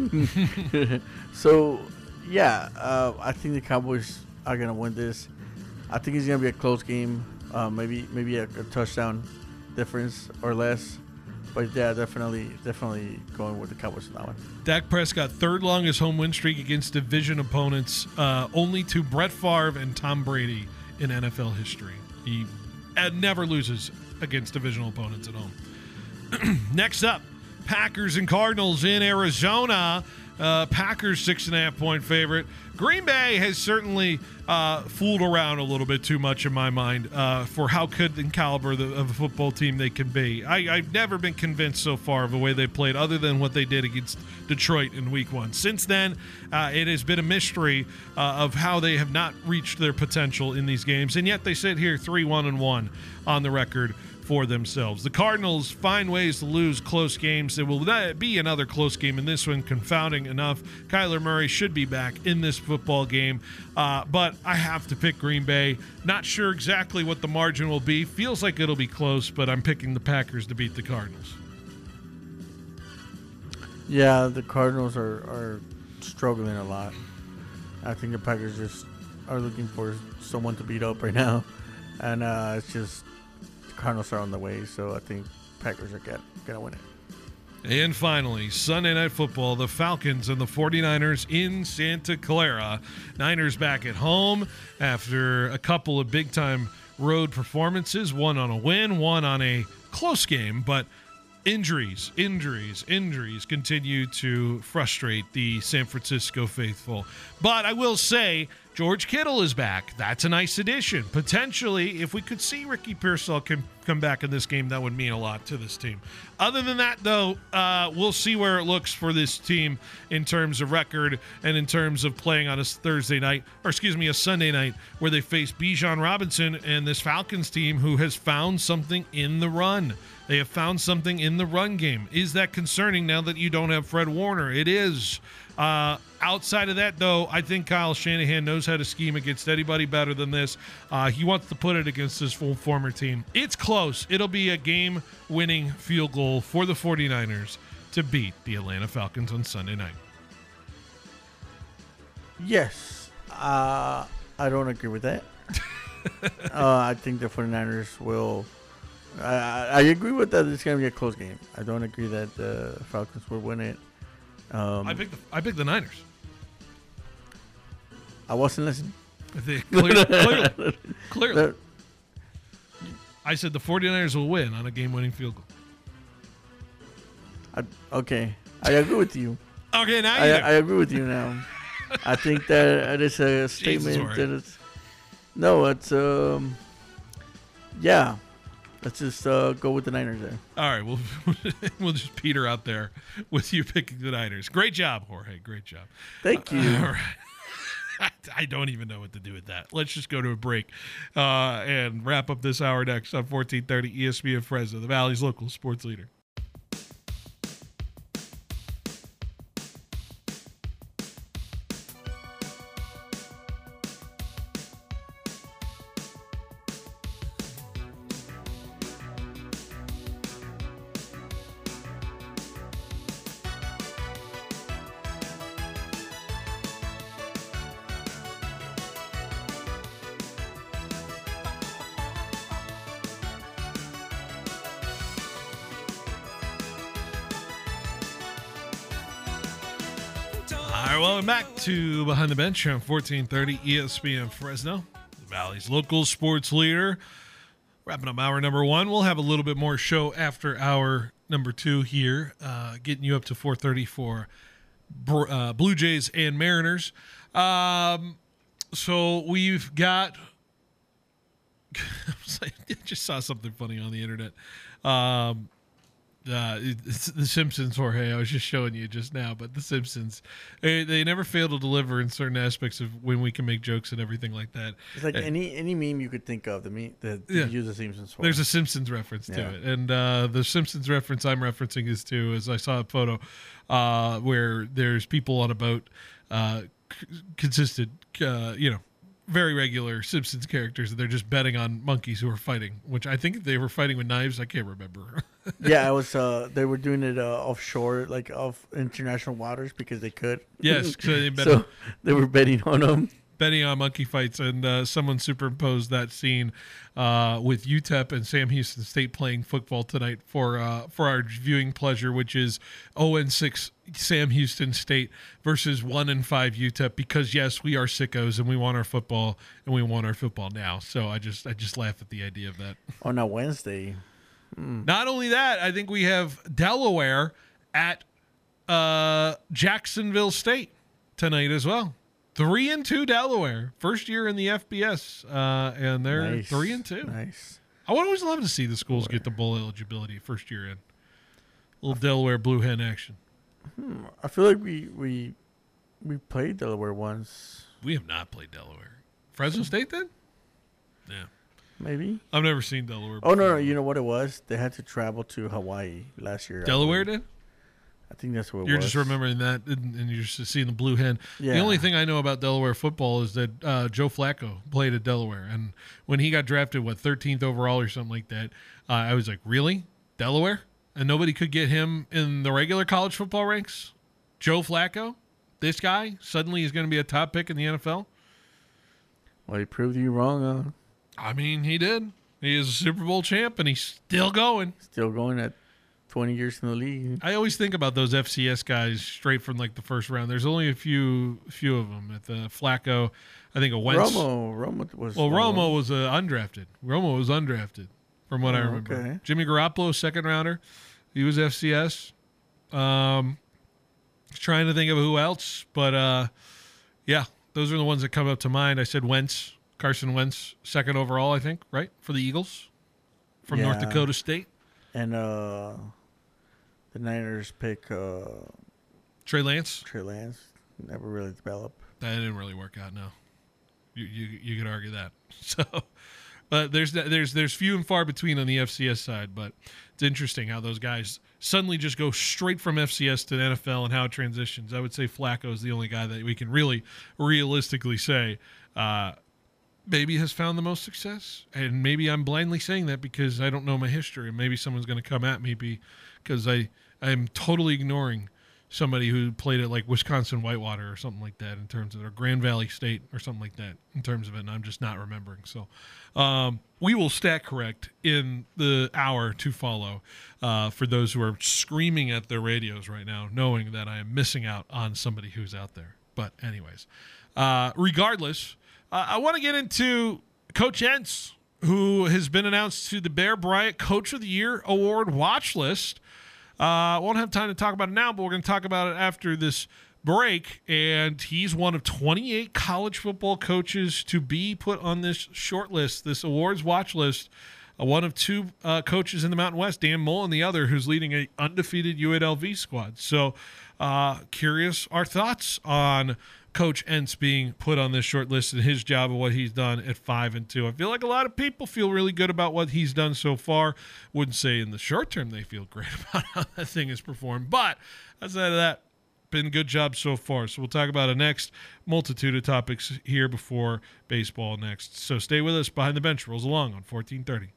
they? So, yeah, I think the Cowboys are going to win this. I think it's going to be a close game, maybe a touchdown difference or less. But yeah, definitely going with the Cowboys in that one. Dak Prescott, 3rd longest home win streak against division opponents, only to Brett Favre and Tom Brady in NFL history. He never loses against divisional opponents at home. Next up, Packers and Cardinals in Arizona. Packers 6.5-point favorite. Green Bay has certainly fooled around a little bit too much in my mind for how good and caliber of a football team they can be. I've never been convinced so far of the way they played other than what they did against Detroit in week 1. Since then, it has been a mystery of how they have not reached their potential in these games, and yet they sit here 3-1-1 on the record for themselves. The Cardinals find ways to lose close games. There will be another close game in this one, confounding enough. Kyler Murray should be back in this football game, but I have to pick Green Bay. Not sure exactly what the margin will be. Feels like it'll be close, but I'm picking the Packers to beat the Cardinals. Yeah, the Cardinals are struggling a lot. I think the Packers just are looking for someone to beat up right now, and it's just Cardinals are on the way, so I think Packers are gonna win it. And finally, Sunday Night Football, the Falcons and the 49ers in Santa Clara. Niners back at home after a couple of big-time road performances, one on a win, one on a close game, but injuries continue to frustrate the San Francisco faithful. But I will say, George Kittle is back. That's a nice addition. Potentially, if we could see Ricky Pearsall come back in this game, that would mean a lot to this team. Other than that, though, we'll see where it looks for this team in terms of record and in terms of playing on a Sunday night where they face Bijan Robinson and this Falcons team who has found something in the run. They have found something in the run game. Is that concerning now that you don't have Fred Warner? It is. Outside of that, though, I think Kyle Shanahan knows how to scheme against anybody better than this. He wants to put it against his full former team. It's close. It'll be a game-winning field goal for the 49ers to beat the Atlanta Falcons on Sunday night. Yes. I don't agree with that. I think the 49ers will. I agree with that. It's going to be a close game. I don't agree that the Falcons will win it. I picked the Niners. I wasn't listening. Clearly. I said the 49ers will win on a game-winning field goal. Okay. I agree with you. Okay, now I agree with you now. I think that it's a statement that it's. No, it's yeah. Let's just go with the Niners there. All right, we'll just peter out there with you picking the Niners. Great job, Jorge. Great job. Thank you. All right. I don't even know what to do with that. Let's just go to a break and wrap up this hour next on 1430 ESPN Fresno, the Valley's local sports leader. Welcome back to Behind the Bench on 1430 ESPN Fresno, the Valley's local sports leader. Wrapping up hour number one. We'll have a little bit more show after hour number two here, getting you up to 4:30 for Blue Jays and Mariners. So we've got. I just saw something funny on the internet. It's The Simpsons, Jorge. I was just showing you just now, but The Simpsons, they never fail to deliver in certain aspects of when we can make jokes and everything like that. It's like any meme you could think of, that you use The Simpsons for. There's a Simpsons reference to it, and the Simpsons reference I'm referencing is I saw a photo where there's people on a boat, consistent, very regular Simpsons characters, and they're just betting on monkeys who are fighting, which I think they were fighting with knives. I can't remember. Yeah, I was. They were doing it offshore, like off international waters, because they could. Yes, so they were betting on them. Betting on monkey fights, and someone superimposed that scene with UTEP and Sam Houston State playing football tonight for our viewing pleasure, which is 0-6 Sam Houston State versus 1-5 UTEP. Because yes, we are sickos and we want our football, and we want our football now. So I just laugh at the idea of that. On a Wednesday. Not only that, I think we have Delaware at Jacksonville State tonight as well. 3-2 Delaware, first year in the FBS, and they're 3-2. Nice. I would always love to see the schools get the bowl eligibility first year in. A little Delaware Blue Hen action. I feel like we played Delaware once. We have not played Delaware. Fresno State then? Yeah. Maybe. I've never seen Delaware before. Oh, no. You know what it was? They had to travel to Hawaii last year. Delaware did? I think that's what it was. You're just remembering that, and you're just seeing the Blue Hen. Yeah. The only thing I know about Delaware football is that Joe Flacco played at Delaware. And when he got drafted, 13th overall or something like that, I was like, really? Delaware? And nobody could get him in the regular college football ranks? Joe Flacco? This guy suddenly is going to be a top pick in the NFL? Well, he proved you wrong, I mean, he did. He is a Super Bowl champ, and he's still going. Still going at 20 years in the league. I always think about those FCS guys straight from like the first round. There's only a few of them. At the Flacco, I think a Wentz. Romo was. Well, Romo was undrafted. Romo was undrafted, from what I remember. Okay. Jimmy Garoppolo, second rounder. He was FCS. Trying to think of who else, but yeah, those are the ones that come up to mind. I said Wentz. Carson Wentz, second overall, I think, right? For the Eagles from North Dakota State. And the Niners pick Trey Lance. Trey Lance. Never really developed. That didn't really work out, no. You could argue that. So, But there's few and far between on the FCS side. But it's interesting how those guys suddenly just go straight from FCS to the NFL and how it transitions. I would say Flacco is the only guy that we can really realistically say maybe has found the most success. And maybe I'm blindly saying that because I don't know my history. And maybe someone's going to come at me because I'm totally ignoring somebody who played at like Wisconsin Whitewater or something like that in terms of their Grand Valley State or something like that in terms of it. And I'm just not remembering. So we will stat correct in the hour to follow for those who are screaming at their radios right now, knowing that I am missing out on somebody who's out there. But anyways, regardless, I want to get into Coach Entz, who has been announced to the Bear Bryant Coach of the Year Award watch list. Won't have time to talk about it now, but we're going to talk about it after this break. And he's one of 28 college football coaches to be put on this short list, this awards watch list. One of two coaches in the Mountain West, Dan Mullen, the other, who's leading an undefeated UNLV squad. So curious our thoughts on Coach Entz being put on this short list and his job and what he's done at 5-2. I feel like a lot of people feel really good about what he's done so far. Wouldn't say in the short term they feel great about how that thing has performed, but outside of that, been a good job so far. So we'll talk about a next multitude of topics here before baseball next. So stay with us. Behind the Bench rolls along on 1430.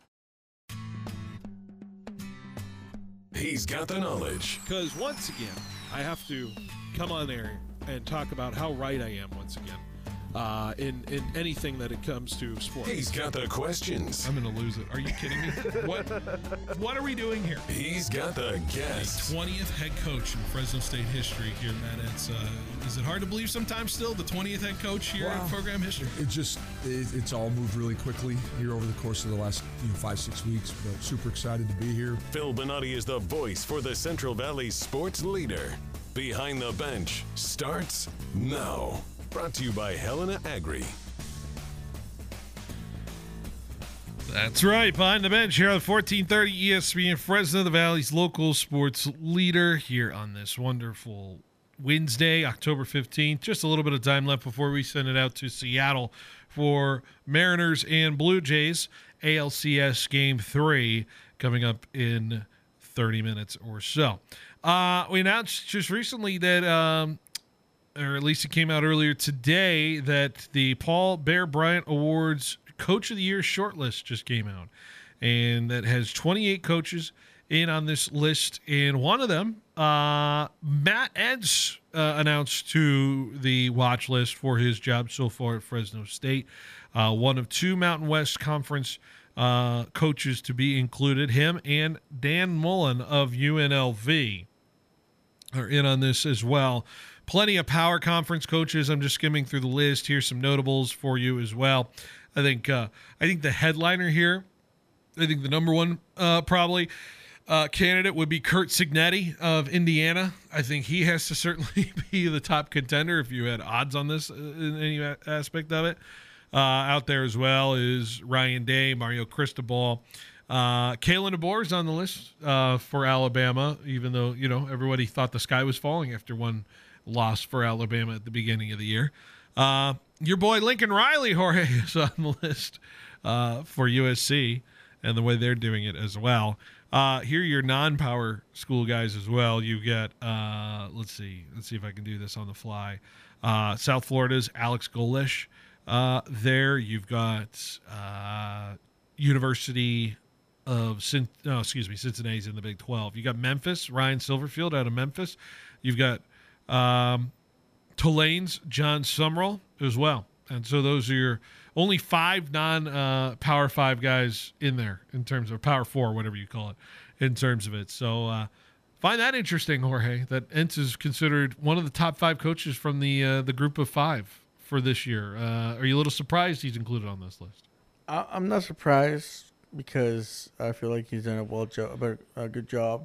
He's got the knowledge. Because once again, I have to come on there and talk about how right I am once again in anything that it comes to sports. He's got the questions. I'm going to lose it. Are you kidding me? What are we doing here? He's got the guest. 20th head coach in Fresno State history here, Matt. Is it hard to believe sometimes still the 20th head coach here in program history? It's all moved really quickly here over the course of the last 5-6 weeks, but super excited to be here. Phil Bonatti is the voice for the Central Valley sports leader. Behind the Bench starts now. Brought to you by Helena Agri. That's right. Behind the Bench here on 1430 ESPN, Fresno, the Valley's local sports leader here on this wonderful Wednesday, October 15th. Just a little bit of time left before we send it out to Seattle for Mariners and Blue Jays. ALCS Game 3 coming up in 30 minutes or so. We announced just recently that, or at least it came out earlier today, that the Paul Bear Bryant Awards Coach of the Year shortlist just came out. And that has 28 coaches in on this list. And one of them, Matt Entz, announced to the watch list for his job so far at Fresno State. One of two Mountain West Conference coaches to be included. Him and Dan Mullen of UNLV are in on this as well. Plenty of power conference coaches. I'm just skimming through the list. Here's some notables for you as well. I think the headliner here, I think the number one probably candidate would be Curt Cignetti of Indiana. I think he has to certainly be the top contender if you had odds on this in any aspect of it. Out there as well is Ryan Day, Mario Cristobal. Kalen DeBoer is on the list for Alabama, even though, everybody thought the sky was falling after one loss for Alabama at the beginning of the year. Your boy Lincoln Riley, Jorge, is on the list for USC and the way they're doing it as well. Here are your non-power school guys as well. You've got, let's see if I can do this on the fly. South Florida's Alex Golish. There you've got University of Cincinnati's in the Big 12. You got Memphis, Ryan Silverfield out of Memphis. You've got Tulane's John Sumrall as well. And so those are your only 5 non-Power 5 guys in there in terms of Power 4, whatever you call it, in terms of it. So find that interesting, Jorge, that Entz is considered one of the top 5 coaches from the group of 5 for this year. Are you a little surprised he's included on this list? I'm not surprised because I feel like he's done a good job.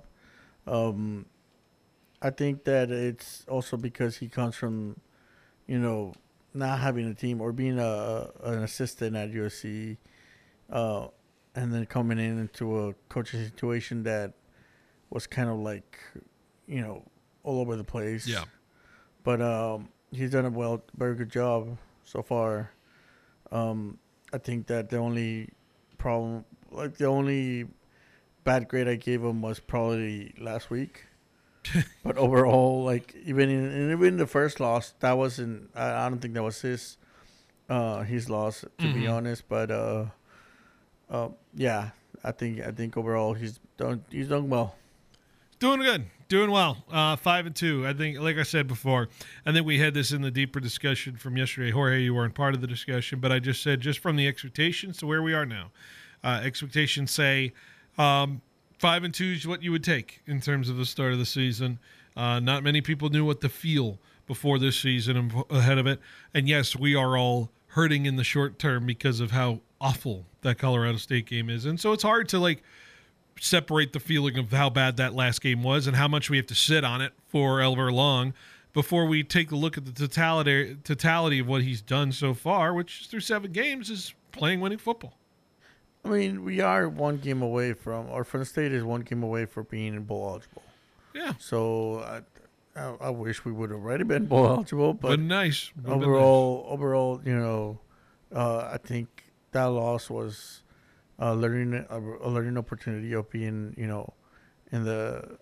I think that it's also because he comes from, not having a team or being an assistant at USC, and then coming into a coaching situation that was kind of like, all over the place. Yeah. But he's done a very good job so far. I think that the only problem, like the only bad grade I gave him was probably last week. But overall, like even the first loss, that wasn't. I don't think that was his loss, to be honest. But yeah, I think overall he's done well. Doing good. Doing well. 5-2. I think, like I said before, I think we had this in the deeper discussion from yesterday. Jorge, you weren't part of the discussion, but I just said just from the expectations to where we are now. Expectations say 5-2 is what you would take in terms of the start of the season. Not many people knew what to feel before this season and ahead of it. And yes, we are all hurting in the short term because of how awful that Colorado State game is. And so it's hard to separate the feeling of how bad that last game was and how much we have to sit on it for however long before we take a look at the totality of what he's done so far, which through 7 games is playing winning football. I mean, we are one game away from, or Fresno State is one game away for being bowl eligible. Yeah. So I wish we would have already been bowl eligible, but nice. Overall, I think that loss was a learning opportunity of being, in the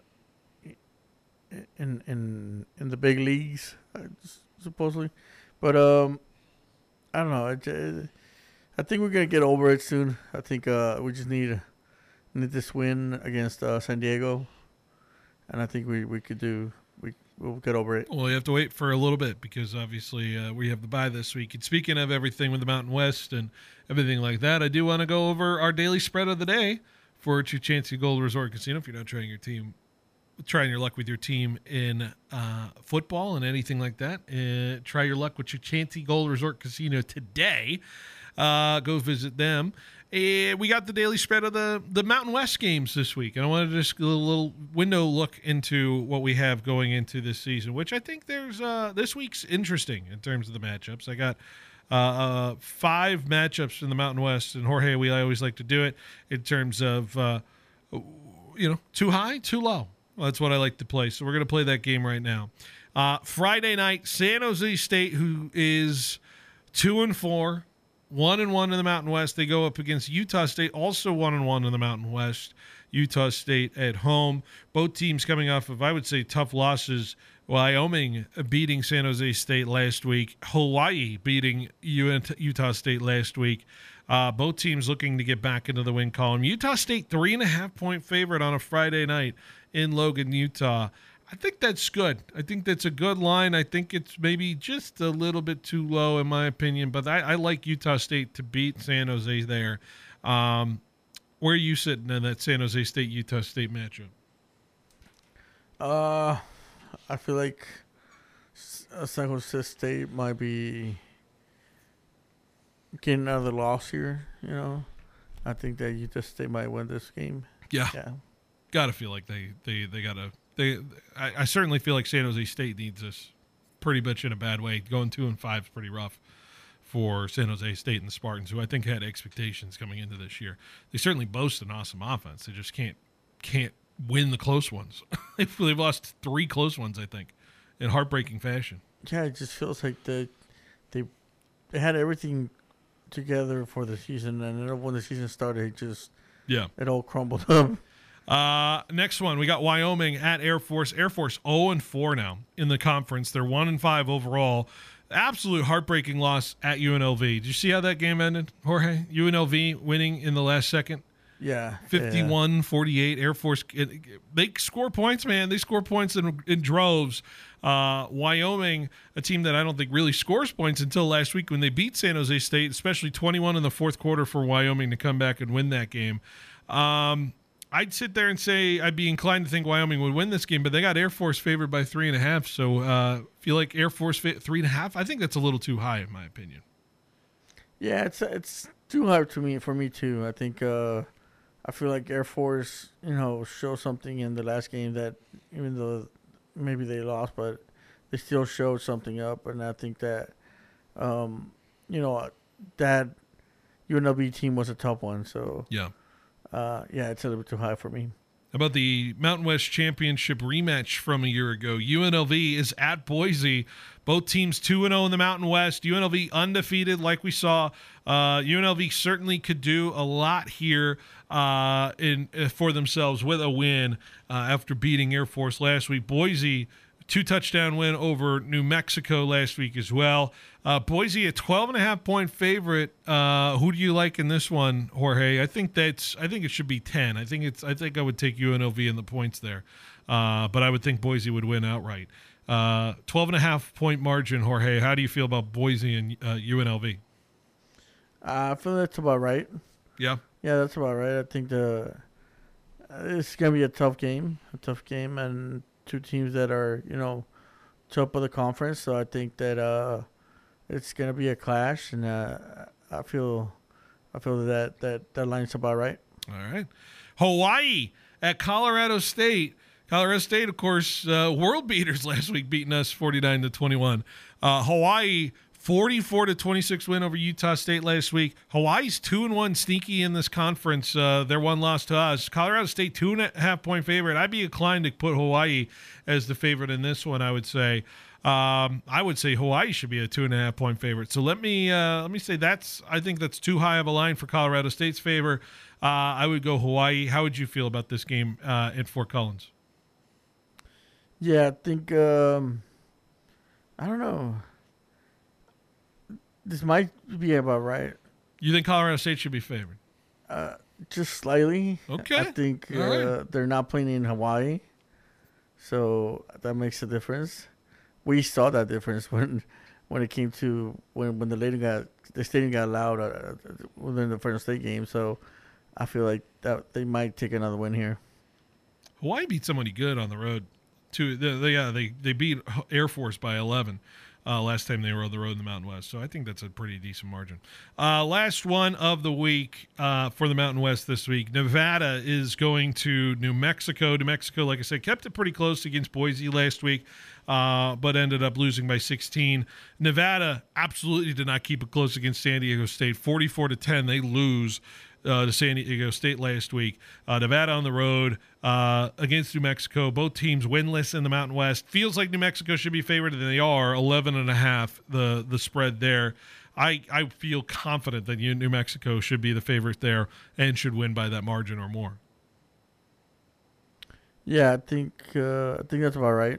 big leagues, supposedly. But I don't know. I think we're gonna get over it soon. I think we just need this win against San Diego, and I think we'll get over it. Well, you have to wait for a little bit because obviously we have the bye this week. And speaking of everything with the Mountain West and everything like that, I do want to go over our daily spread of the day for Chuchansi Gold Resort Casino. If you're not trying your luck with your team in football and anything like that, try your luck with Chuchansi Gold Resort Casino today. Go visit them. We got the daily spread of the Mountain West games this week, and I wanted to just a little window look into what we have going into this season, which I think there's this week's interesting in terms of the matchups. I got 5 matchups in the Mountain West, and Jorge, I always like to do it in terms of too high, too low. Well, that's what I like to play. So we're going to play that game right now. Friday night, San Jose State, who is 2-4. 1-1 in the Mountain West. They go up against Utah State, also 1-1 in the Mountain West. Utah State at home. Both teams coming off of, I would say, tough losses. Wyoming beating San Jose State last week. Hawaii beating Utah State last week. Both teams looking to get back into the win column. Utah State 3.5-point favorite on a Friday night in Logan, Utah. I think that's good. I think that's a good line. I think it's maybe just a little bit too low in my opinion, but I like Utah State to beat San Jose there. Where are you sitting in that San Jose State-Utah State matchup? I feel like San Jose State might be getting another loss here, I think that Utah State might win this game. Yeah. Gotta feel like they gotta. I certainly feel like San Jose State needs this pretty much in a bad way. Going 2-5 is pretty rough for San Jose State and the Spartans, who I think had expectations coming into this year. They certainly boast an awesome offense. They just can't win the close ones. They've lost 3 close ones, I think, in heartbreaking fashion. Yeah, it just feels like they had everything together for the season, and then when the season started, it all crumbled up. Next one, we got Wyoming at Air Force. Air Force 0-4 now in the conference. They're 1-5 overall. Absolute heartbreaking loss at UNLV. Did you see how that game ended, Jorge? UNLV winning in the last second. Yeah. 51-48. Air Force, they score points, man. They score points in droves. Wyoming, a team that I don't think really scores points until last week when they beat San Jose State, especially 21 in the fourth quarter for Wyoming to come back and win that game. I'd sit there and say I'd be inclined to think Wyoming would win this game, but they got Air Force favored by 3.5. So feel like Air Force 3.5. I think that's a little too high in my opinion. Yeah, it's too high for me too. I think I feel like Air Force, showed something in the last game that even though maybe they lost, but they still showed something up, and I think that that UNLV team was a tough one. So yeah. It's a little bit too high for me. How about the Mountain West Championship rematch from a year ago? UNLV is at Boise. Both teams 2-0 in the Mountain West. UNLV undefeated, like we saw. UNLV certainly could do a lot here for themselves with a win after beating Air Force last week. Boise, 2-touchdown win over New Mexico last week as well. Boise, a 12.5-point favorite. Who do you like in this one, Jorge? I think it should be 10. I think I would take UNLV in the points there, but I would think Boise would win outright. 12.5-point margin, Jorge. How do you feel about Boise and UNLV? I feel that's about right. Yeah. Yeah, that's about right. I think it's gonna be a tough game, and two teams that are top of the conference. So I think that it's gonna be a clash, and I feel that line's about right. All right. Hawaii at Colorado State. Colorado State, of course, world beaters last week, beating us 49-21. Hawaii, 44-26 win over Utah State last week. Hawaii's 2-1 sneaky in this conference. Their one loss to us. Colorado State 2.5-point favorite. I'd be inclined to put Hawaii as the favorite in this one. I would say Hawaii should be a 2.5-point favorite. So let me say I think that's too high of a line for Colorado State's favor. I would go Hawaii. How would you feel about this game at Fort Collins? Yeah, I think I don't know. This might be about right. You think Colorado State should be favored? Just slightly. Okay. I think right. They're not playing in Hawaii, so that makes a difference. We saw that difference when it came to when the stadium got loud within the Fresno State game. So I feel like that they might take another win here. Hawaii beat somebody good on the road too. They beat Air Force by 11. Last time they were on the road in the Mountain West. So I think that's a pretty decent margin. Last one of the week for the Mountain West this week. Nevada is going to New Mexico. New Mexico, like I said, kept it pretty close against Boise last week, but ended up losing by 16. Nevada absolutely did not keep it close against San Diego State. 44-10, they lose to San Diego State last week. Nevada on the road against New Mexico. Both teams winless in the Mountain West. Feels like New Mexico should be favored, and they are. 11.5 the spread there. I feel confident that New Mexico should be the favorite there and should win by that margin or more. Yeah, I think that's about right.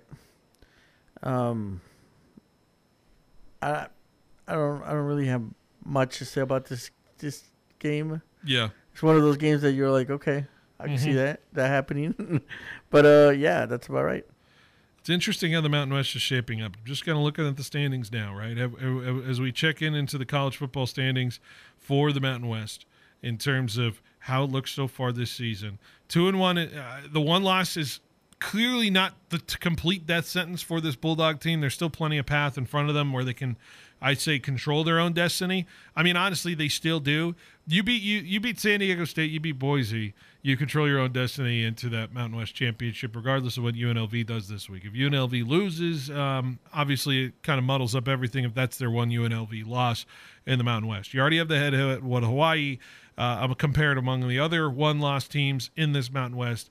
I don't really have much to say about this game. Yeah. It's one of those games that you're like, okay, I can see that happening. But, yeah, that's about right. It's interesting how the Mountain West is shaping up. I'm just kind of looking at the standings now, right? As we check into the college football standings for the Mountain West in terms of how it looks so far this season. 2-1, the one loss is clearly not the complete death sentence for this Bulldog team. There's still plenty of path in front of them where they can, I'd say, control their own destiny. I mean, honestly, they still do. You beat San Diego State, you beat Boise, you control your own destiny into that Mountain West Championship, regardless of what UNLV does this week. If UNLV loses, obviously it kind of muddles up everything if that's their one UNLV loss in the Mountain West. You already have the head-to-head what Hawaii. I'm compared among the other one-loss teams in this Mountain West.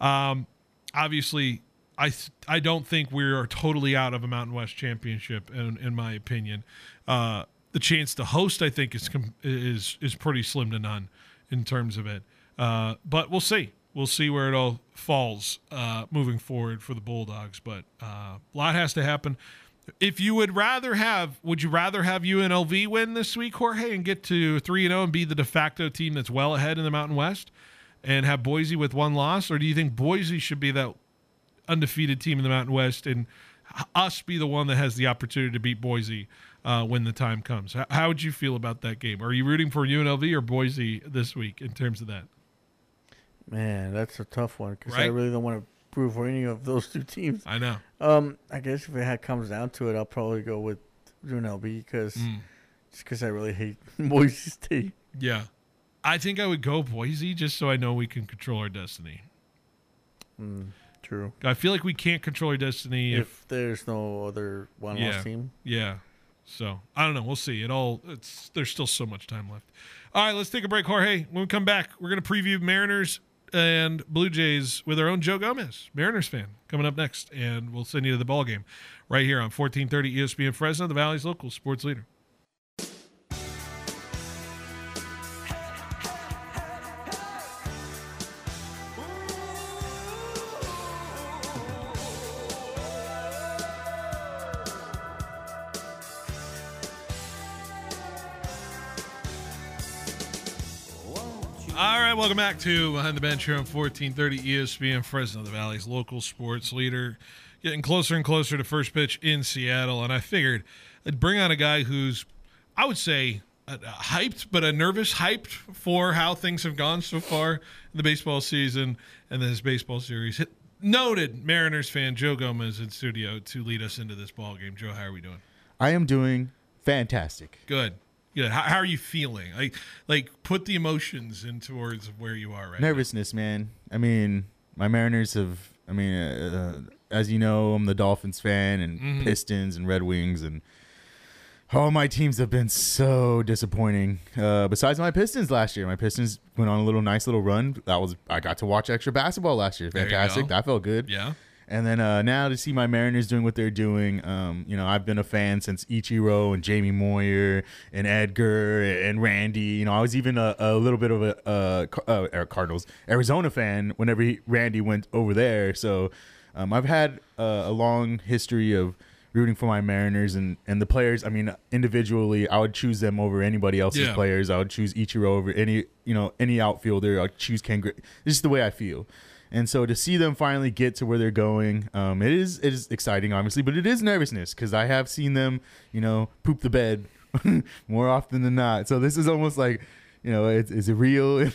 Obviously, I don't think we're totally out of a Mountain West Championship, in my opinion. The chance to host, I think, is pretty slim to none in terms of it. But we'll see. We'll see where it all falls moving forward for the Bulldogs. But a lot has to happen. Would you rather have UNLV win this week, Jorge, and get to 3-0 and be the de facto team that's well ahead in the Mountain West, and have Boise with one loss? Or do you think Boise should be that undefeated team in the Mountain West and us be the one that has the opportunity to beat Boise when the time comes? How would you feel about that game? Are you rooting for UNLV or Boise this week in terms of that? Man, that's a tough one because Right? I really don't want to prove for any of those two teams. I know. I guess if it comes down to it, I'll probably go with UNLV because I really hate Boise State. Yeah. I think I would go Boise just so I know we can control our destiny. True. I feel like we can't control our destiny If there's no other one-loss team. Yeah. So, I don't know. We'll see. There's still so much time left. All right, let's take a break, Jorge. When we come back, we're going to preview Mariners and Blue Jays with our own Joe Gomez, Mariners fan, coming up next. And we'll send you to the ball game right here on 1430 ESPN Fresno, the Valley's local sports leader. All right, welcome back to Behind the Bench here on 1430 ESPN Fresno, the Valley's local sports leader. Getting closer and closer to first pitch in Seattle, and I figured I'd bring on a guy who's, I would say, hyped, but a nervous hyped for how things have gone so far in the baseball season and this baseball series. Noted Mariners fan Joe Gomez in studio to lead us into this ball game. Joe, how are we doing? I am doing fantastic. Good. Good. How are you feeling? Like put the emotions in towards where you are right Nervousness, man. I mean, my Mariners have, as you know, I'm the Dolphins fan and Pistons and Red Wings, and all my teams have been so disappointing. Besides my Pistons last year, my Pistons went on a nice little run. I got to watch extra basketball last year. Fantastic. That felt good. Yeah. And then now to see my Mariners doing what they're doing, I've been a fan since Ichiro and Jamie Moyer and Edgar and Randy. I was even a little bit of a Cardinals, Arizona fan whenever Randy went over there. So I've had a long history of rooting for my Mariners and the players. I mean, individually, I would choose them over anybody else's players. I would choose Ichiro over any outfielder. I'd choose Ken Griffey. This is the way I feel. And so to see them finally get to where they're going, it is exciting, obviously, but it is nervousness because I have seen them, poop the bed more often than not. So this is almost like, is it real? It's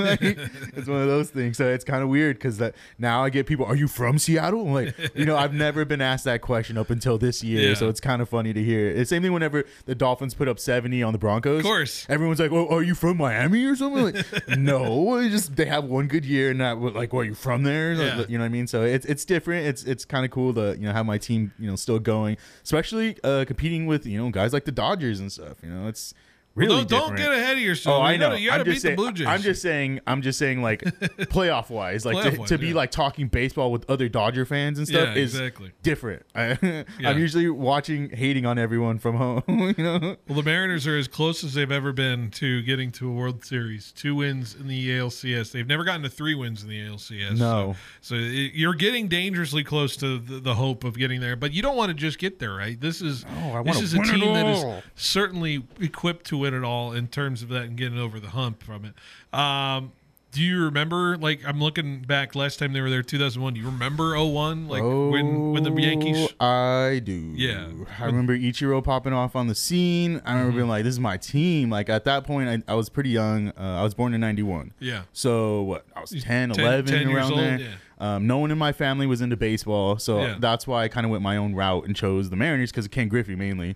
one of those things. So it's kind of weird because now I get people, are you from Seattle? I'm like, I've never been asked that question up until this year. Yeah. So it's kind of funny to hear. It's the same thing whenever the Dolphins put up 70 on the Broncos. Of course. Everyone's like, oh, are you from Miami or something? Like, no, they have one good year and not like, are you from there? Yeah. You know what I mean? So it's different. It's kind of cool to, have my team, still going, especially competing with, guys like the Dodgers and stuff. It's really don't get ahead of yourself. Oh, I know. You gotta beat the Blue Jays. I'm just saying, like playoff wise, like to be like talking baseball with other Dodger fans and stuff is different. I'm usually hating on everyone from home. Well, the Mariners are as close as they've ever been to getting to a World Series. 2 wins in the ALCS. They've never gotten to 3 wins in the ALCS. No. So you're getting dangerously close to the hope of getting there, but you don't want to just get there, right? This is a team that is certainly equipped to win it all in terms of that and getting over the hump from it. Do you remember, like, I'm looking back last time they were there, 2001. Do you remember 01? Like, when the Yankees? I do. Yeah. I remember Ichiro popping off on the scene. I remember being like, this is my team. Like, at that point, I was pretty young. I was born in 91. Yeah. So, what? I was 10 11, around there. Yeah. No one in my family was into baseball. So, that's why I kind of went my own route and chose the Mariners because of Ken Griffey mainly.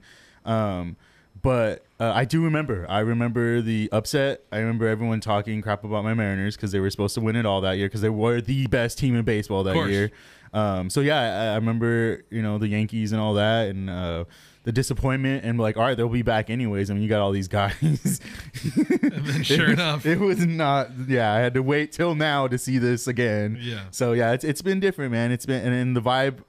But I do remember. I remember the upset. I remember everyone talking crap about my Mariners because they were supposed to win it all that year because they were the best team in baseball that year. So, yeah, I remember, the Yankees and all that and the disappointment and like, all right, they'll be back anyways. I mean, you got all these guys. And then sure enough. It was not. Yeah, I had to wait till now to see this again. Yeah. So, yeah, it's been different, man. It's been – and the vibe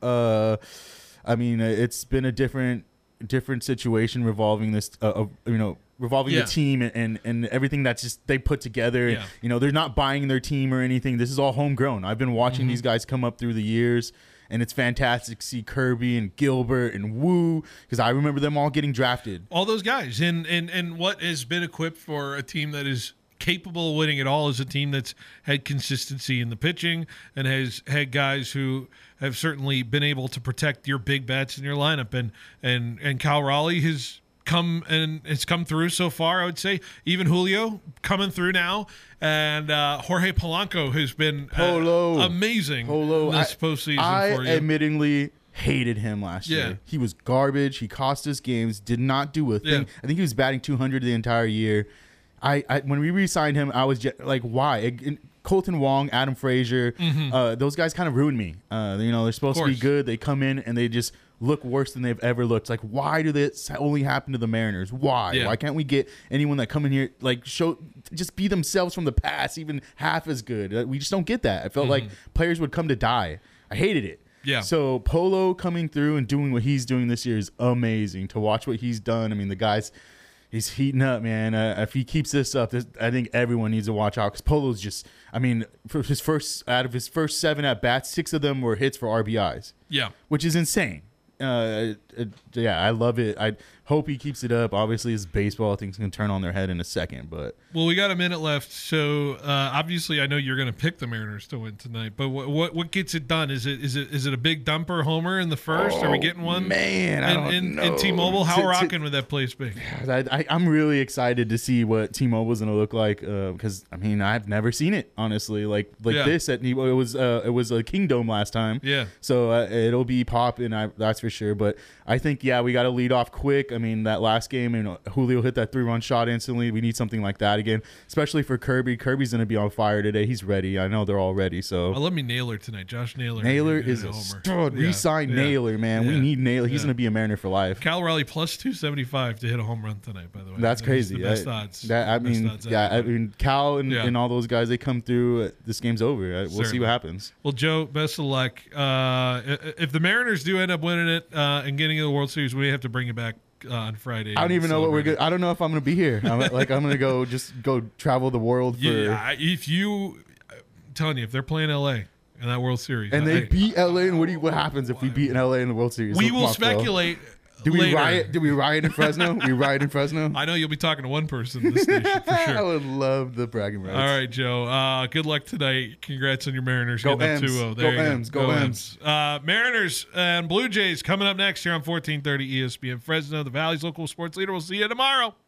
it's been a different situation revolving this revolving the team and everything that's just they put together. They're not buying their team or anything. This is all homegrown. I've been watching these guys come up through the years, and it's fantastic to see Kirby and Gilbert and Wu because I remember them all getting drafted. All those guys and what has been equipped for a team that is capable of winning it all is a team that's had consistency in the pitching and has had guys who have certainly been able to protect your big bats in your lineup. And Cal Raleigh has come through so far, I would say. Even Julio coming through now. And Jorge Polanco has been amazing this postseason for you. I admittingly hated him last year. He was garbage. He cost us games, did not do a thing. I think he was batting 200 the entire year. When we re-signed him, I was just like, why? Colton Wong, Adam Frazier, those guys kind of ruined me. They're supposed to be good. They come in and they just look worse than they've ever looked. It's like, why do this only happen to the Mariners? Why? Yeah. Why can't we get anyone that come in here just be themselves from the past, even half as good? We just don't get that. I felt like players would come to die. I hated it. Yeah. So Polo coming through and doing what he's doing this year is amazing. To watch what he's done. I mean, the guy's he's heating up, man. If he keeps this up, I think everyone needs to watch out because Polo's just. I mean, out of his first 7 at bats, 6 of them were hits for RBIs. Yeah. Which is insane. I love it. I hope he keeps it up. Obviously, it's baseball. Things can turn on their head in a second, but Well, we got a minute left, so obviously I know you're going to pick the Mariners to win tonight. But what gets it done? Is it a big dumper homer in the first? Are we getting one? Man, I don't know. In T-Mobile, how rocking would that place be? I'm really excited to see what T-Mobile's going to look like because I mean I've never seen it honestly like this at it was a Kingdom last time. Yeah. So it'll be popping. That's for sure. But I think we got to lead off quick. I mean that last game, Julio hit that 3-run shot instantly. We need something like that again, especially for Kirby. Kirby's going to be on fire today. He's ready. I know they're all ready. So let me Naylor tonight. Josh Naylor. Naylor is a stud. Resign Naylor, man. We need Naylor. He's going to be a Mariner for life. Cal Raleigh plus 275 to hit a home run tonight. By the way, that's crazy. The best odds. I mean, Cal and all those guys, they come through. This game's over. We'll see what happens. Well, Joe, best of luck. If the Mariners do end up winning it and getting in the World Series, we have to bring it back on Friday. I don't even know what we're good. I don't know if I'm going to be here. I'm going to go travel the world. I'm telling you, if they're playing LA in that World Series, and they beat LA, and what happens if we beat LA in the World Series? We will speculate. Do we later. riot? Do we riot in Fresno? We riot in Fresno? I know you'll be talking to one person in this station for sure. I would love the bragging rights. All right, Joe. Good luck tonight. Congrats on your Mariners. Go getting M's. up 2-0. There Go M's. Go M's. Mariners and Blue Jays coming up next here on 1430 ESPN Fresno, the Valley's local sports leader. We'll see you tomorrow.